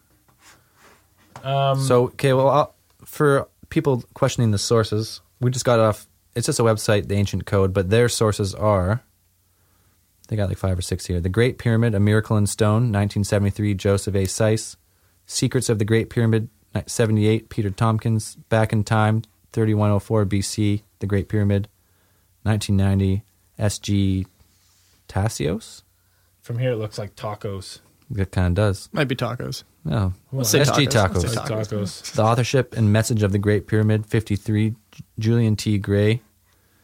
Um, So okay, well, I'll, for people questioning the sources, we just got off. It's just a website, the Ancient Code, but their sources are. They got like five or six here. The Great Pyramid: A Miracle in Stone, nineteen seventy-three, Joseph A. Seiss. Secrets of the Great Pyramid, seventy-eight, Peter Tompkins. Back in Time, thirty-one oh four B C, The Great Pyramid, nineteen ninety, S G. Tassios. from here, it looks like tacos. It kind of does. Might be tacos. No, Let's say S G tacos. Tacos. Let's say Like tacos. tacos. The Authorship and Message of the Great Pyramid, fifty-three, Julian T. Gray.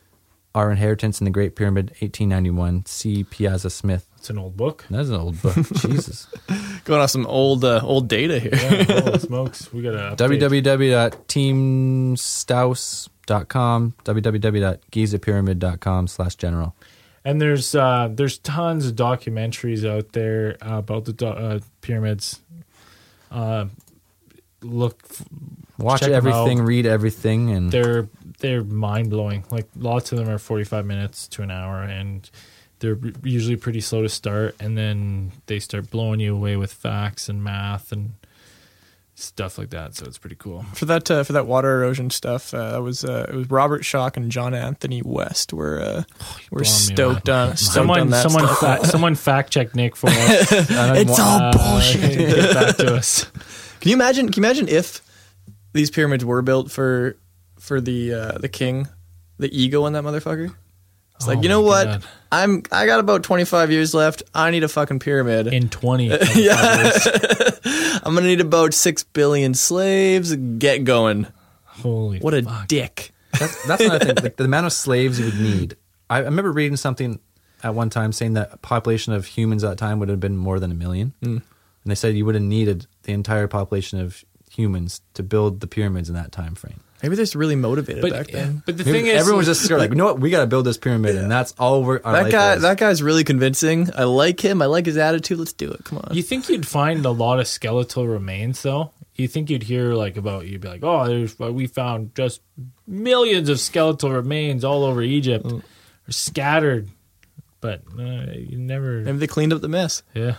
Our Inheritance in the Great Pyramid, eighteen ninety-one. C. Piazza Smith. It's an old book. That's an old book. Jesus. Going off some old uh, old data here. Yeah, holy smokes. We got to w w w dot team staus dot com, w w w dot giza pyramid dot com slash general. And there's uh, there's tons of documentaries out there uh, about the do- uh, pyramids. Uh, look, Watch check 'em everything, out. read everything, and They're they're mind blowing. Like lots of them are forty-five minutes to an hour, and they're usually pretty slow to start, and then they start blowing you away with facts and math and stuff like that. So it's pretty cool. For that uh, for that water erosion stuff, uh, that was uh, it was Robert Schock and John Anthony West were uh, were blowing me stoked away. on stoked Someone on that someone stuff. fa- someone fact check Nick for us. It's all bullshit. Get back to us. Can you imagine? Can you imagine if these pyramids were built for for the uh, the king, the ego in that motherfucker? It's like, Oh you know my what? God. I'm I got about twenty-five years left. I need a fucking pyramid. In twenty. Yeah. I'm gonna need about six billion slaves. Get going. Holy What a fuck. dick. that's, that's another thing. Like the amount of slaves you would need. I, I remember reading something at one time saying that a population of humans at that time would have been more than a million. Mm. And they said you would have needed the entire population of humans to build the pyramids in that time frame. Maybe they're just really motivated But, back then. but the Maybe thing is, everyone was just scared, like, you know what? We got to build this pyramid, and that's all we're. Our That life guy, is. that guy's really convincing. I like him. I like his attitude. Let's do it. Come on. you think you'd find a lot of skeletal remains, though? You think you'd hear like about you'd be like, oh, there's we found just millions of skeletal remains all over Egypt, or scattered, but uh, you never. Maybe they cleaned up the mess. Yeah,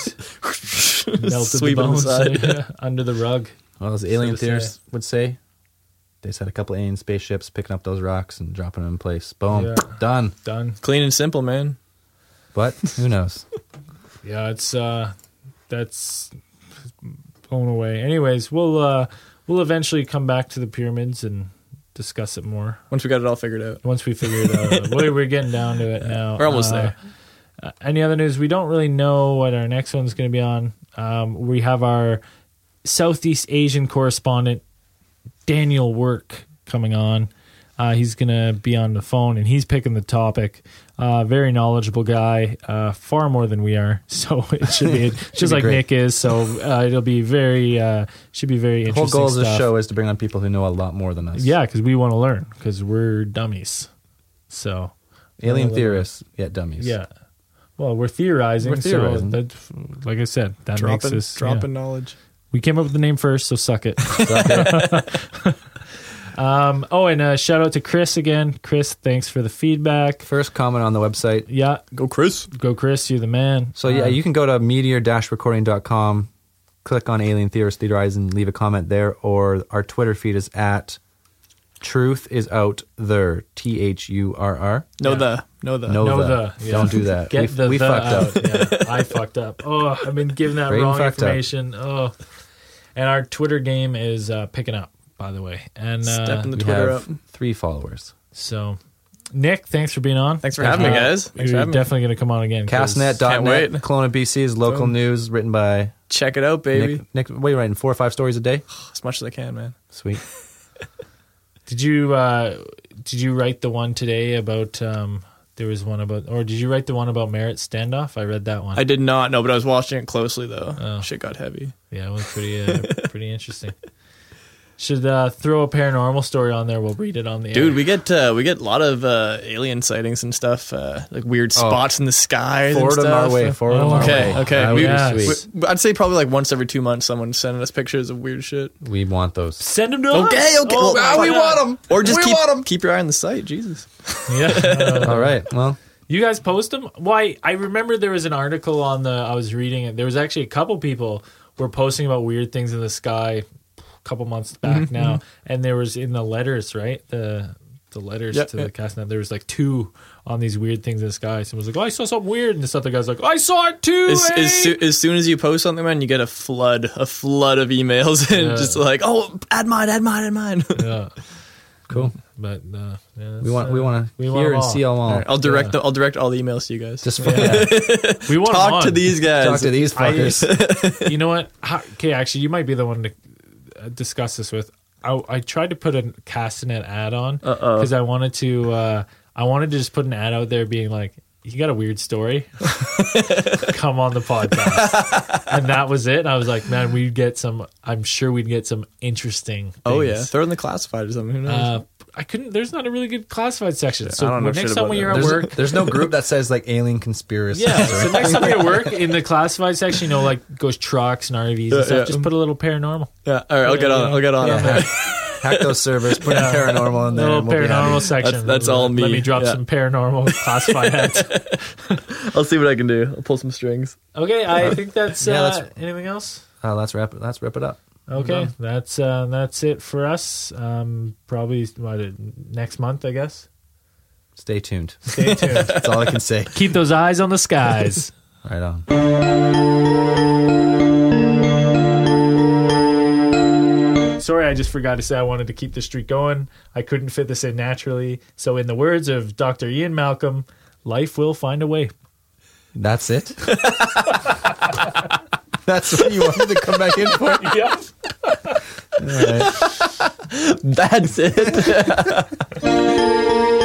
melted the Sweep it bones aside. yeah, under the rug. Well, as alien So to theorists say. would say, they just had a couple alien spaceships picking up those rocks and dropping them in place. Boom, Yeah. done. Done. Clean and simple, man. But who knows? Yeah, it's uh, that's blown away. Anyways, we'll uh, we'll eventually come back to the pyramids and discuss it more Once we got it all figured out. once we figure it out. we're, we're getting down to it now. We're almost Uh, there. Uh, any other news? We don't really know what our next one's going to be on. Um, we have our Southeast Asian correspondent, Daniel Work, coming on. Uh, he's going to be on the phone, and he's picking the topic. Uh, very knowledgeable guy, uh, far more than we are. So it should be just be like great. Nick is. So uh, it'll be very, uh, should be very The whole interesting goal of this stuff. show is to bring on people who know a lot more than us. Yeah, because we want to learn, because we're dummies. So Alien Uh, theorists, yet dummies. yeah. Well, we're theorizing. We're theorizing. So that, like I said, that Dropping, makes us dropping yeah. knowledge. We came up with the name first, so suck it. um, oh, and uh, shout out to Chris again. Chris, thanks for the feedback. First comment on the website. Yeah, Go, Chris. go Chris, you're the man. So yeah, Um, you can go to meteor dash recording dot com, click on Alien Theorist Theorize, and leave a comment there. Or our Twitter feed is at Truth is Out There. T H U R R. No Yeah. the. No the. No, know the. the, yeah. Don't do that. Get we the, we the fucked out. up. Yeah, I fucked up. Oh, I've been giving that Braden wrong fucked up. information. Oh, and our Twitter game is uh, picking up, by the way. And uh, Stepping the We Twitter have up. three followers. so, Nick, thanks for being on. Thanks for having me, guys. Thanks for You're having me. definitely going to come on again. 'cause- Castnet dot Can't net, wait. Kelowna, B C is local Boom. news written by Check it out, baby. Nick. Nick, what are you writing? Four or five stories a day? As much as I can, man. Sweet. Did you uh, did you write the one today about? Um, there was one about, or did you write the one about Merritt standoff? I read that one. I did not know, but I was watching it closely, though. Oh. Shit got heavy. Yeah, it was pretty uh, pretty interesting. Should uh, throw a paranormal story on there. We'll read it on the Dude, air. we get uh, we get a lot of uh, alien sightings and stuff, uh, like weird spots in the sky. Forward and them our stuff. way. Forward them Oh, our Okay, way. okay. That would We- be yes. sweet. We- I'd say probably like once every two months, someone's sending us pictures of weird shit. We want those. Send them to Okay, us. okay. Oh, Well, my we God. want them, or just We keep want 'em. keep your eye on the site. Jesus. Yeah. Uh, All right. Well, you guys post them? Why? I remember there was an article on the. I was reading it. There was actually a couple people were posting about weird things in the sky a couple months back Mm-hmm, now, and there was in the letters, right? The the letters Yep, to yep. the Castnet. There was like two on these weird things in the sky. Someone was like, "Oh, I saw something weird," and this other guy's like, "I saw it too." As, eh?" as, soo- as soon as you post something, man, you get a flood, a flood of emails, and Yeah. just like, oh, add mine, add mine, add mine. yeah, cool. but uh, yeah, We want we want to we want hear them and all. see them all. All right, I'll direct Yeah. the, I'll direct all the emails to you guys. Just Yeah. we want 'em talk on. to these guys. talk to these I- fuckers. You know what? How, okay, actually, you might be the one to uh, discuss this with. I, I tried to put a Castanet ad on because I wanted to. Uh, I wanted to just put an ad out there being like, you got a weird story? Come on the podcast. And that was it. And I was like, man, we'd get some, I'm sure we'd get some interesting things. Oh, yeah. Throw it in the classified or something. Who knows? Uh, I couldn't, there's not a really good classified section. So I don't know next shit time about when that. you're at There's, work, there's no group that says like alien conspiracy. yeah. So next time you're at work, in the classified section, you know, like goes trucks and R Vs and Yeah, stuff, yeah. just put a little paranormal. Yeah. All right. I'll get on. I'll get on. Yeah, on hack, that. hack those servers, put yeah. paranormal in there. Little and we'll be paranormal happy. section. That's- that's all me. Let me drop Yeah. some paranormal classified ads. I'll see what I can do. I'll pull some strings. Okay, I think that's, Yeah, uh, that's- anything else? Uh, let's wrap it. Let's wrap it up. Okay, Done. that's uh, that's it for us. Um, probably what, next month, I guess. Stay tuned. Stay tuned. That's all I can say. Keep those eyes on the skies. Right on. Sorry, I just forgot to say I wanted to keep the streak going. I couldn't fit this in naturally. So, in the words of Doctor Ian Malcolm, life will find a way. That's it. That's what you wanted to come back in for. Yeah. All right. That's it.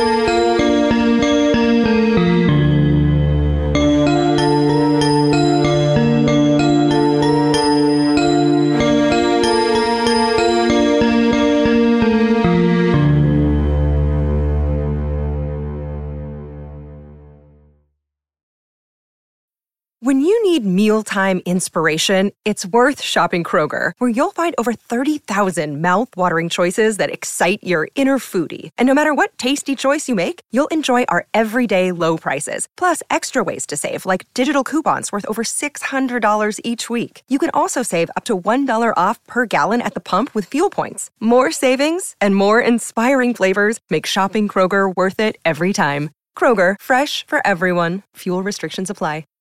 When you need mealtime inspiration, it's worth shopping Kroger, where you'll find over thirty thousand mouth-watering choices that excite your inner foodie. And no matter what tasty choice you make, you'll enjoy our everyday low prices, plus extra ways to save, like digital coupons worth over six hundred dollars each week. You can also save up to one dollar off per gallon at the pump with fuel points. More savings and more inspiring flavors make shopping Kroger worth it every time. Kroger, fresh for everyone. Fuel restrictions apply.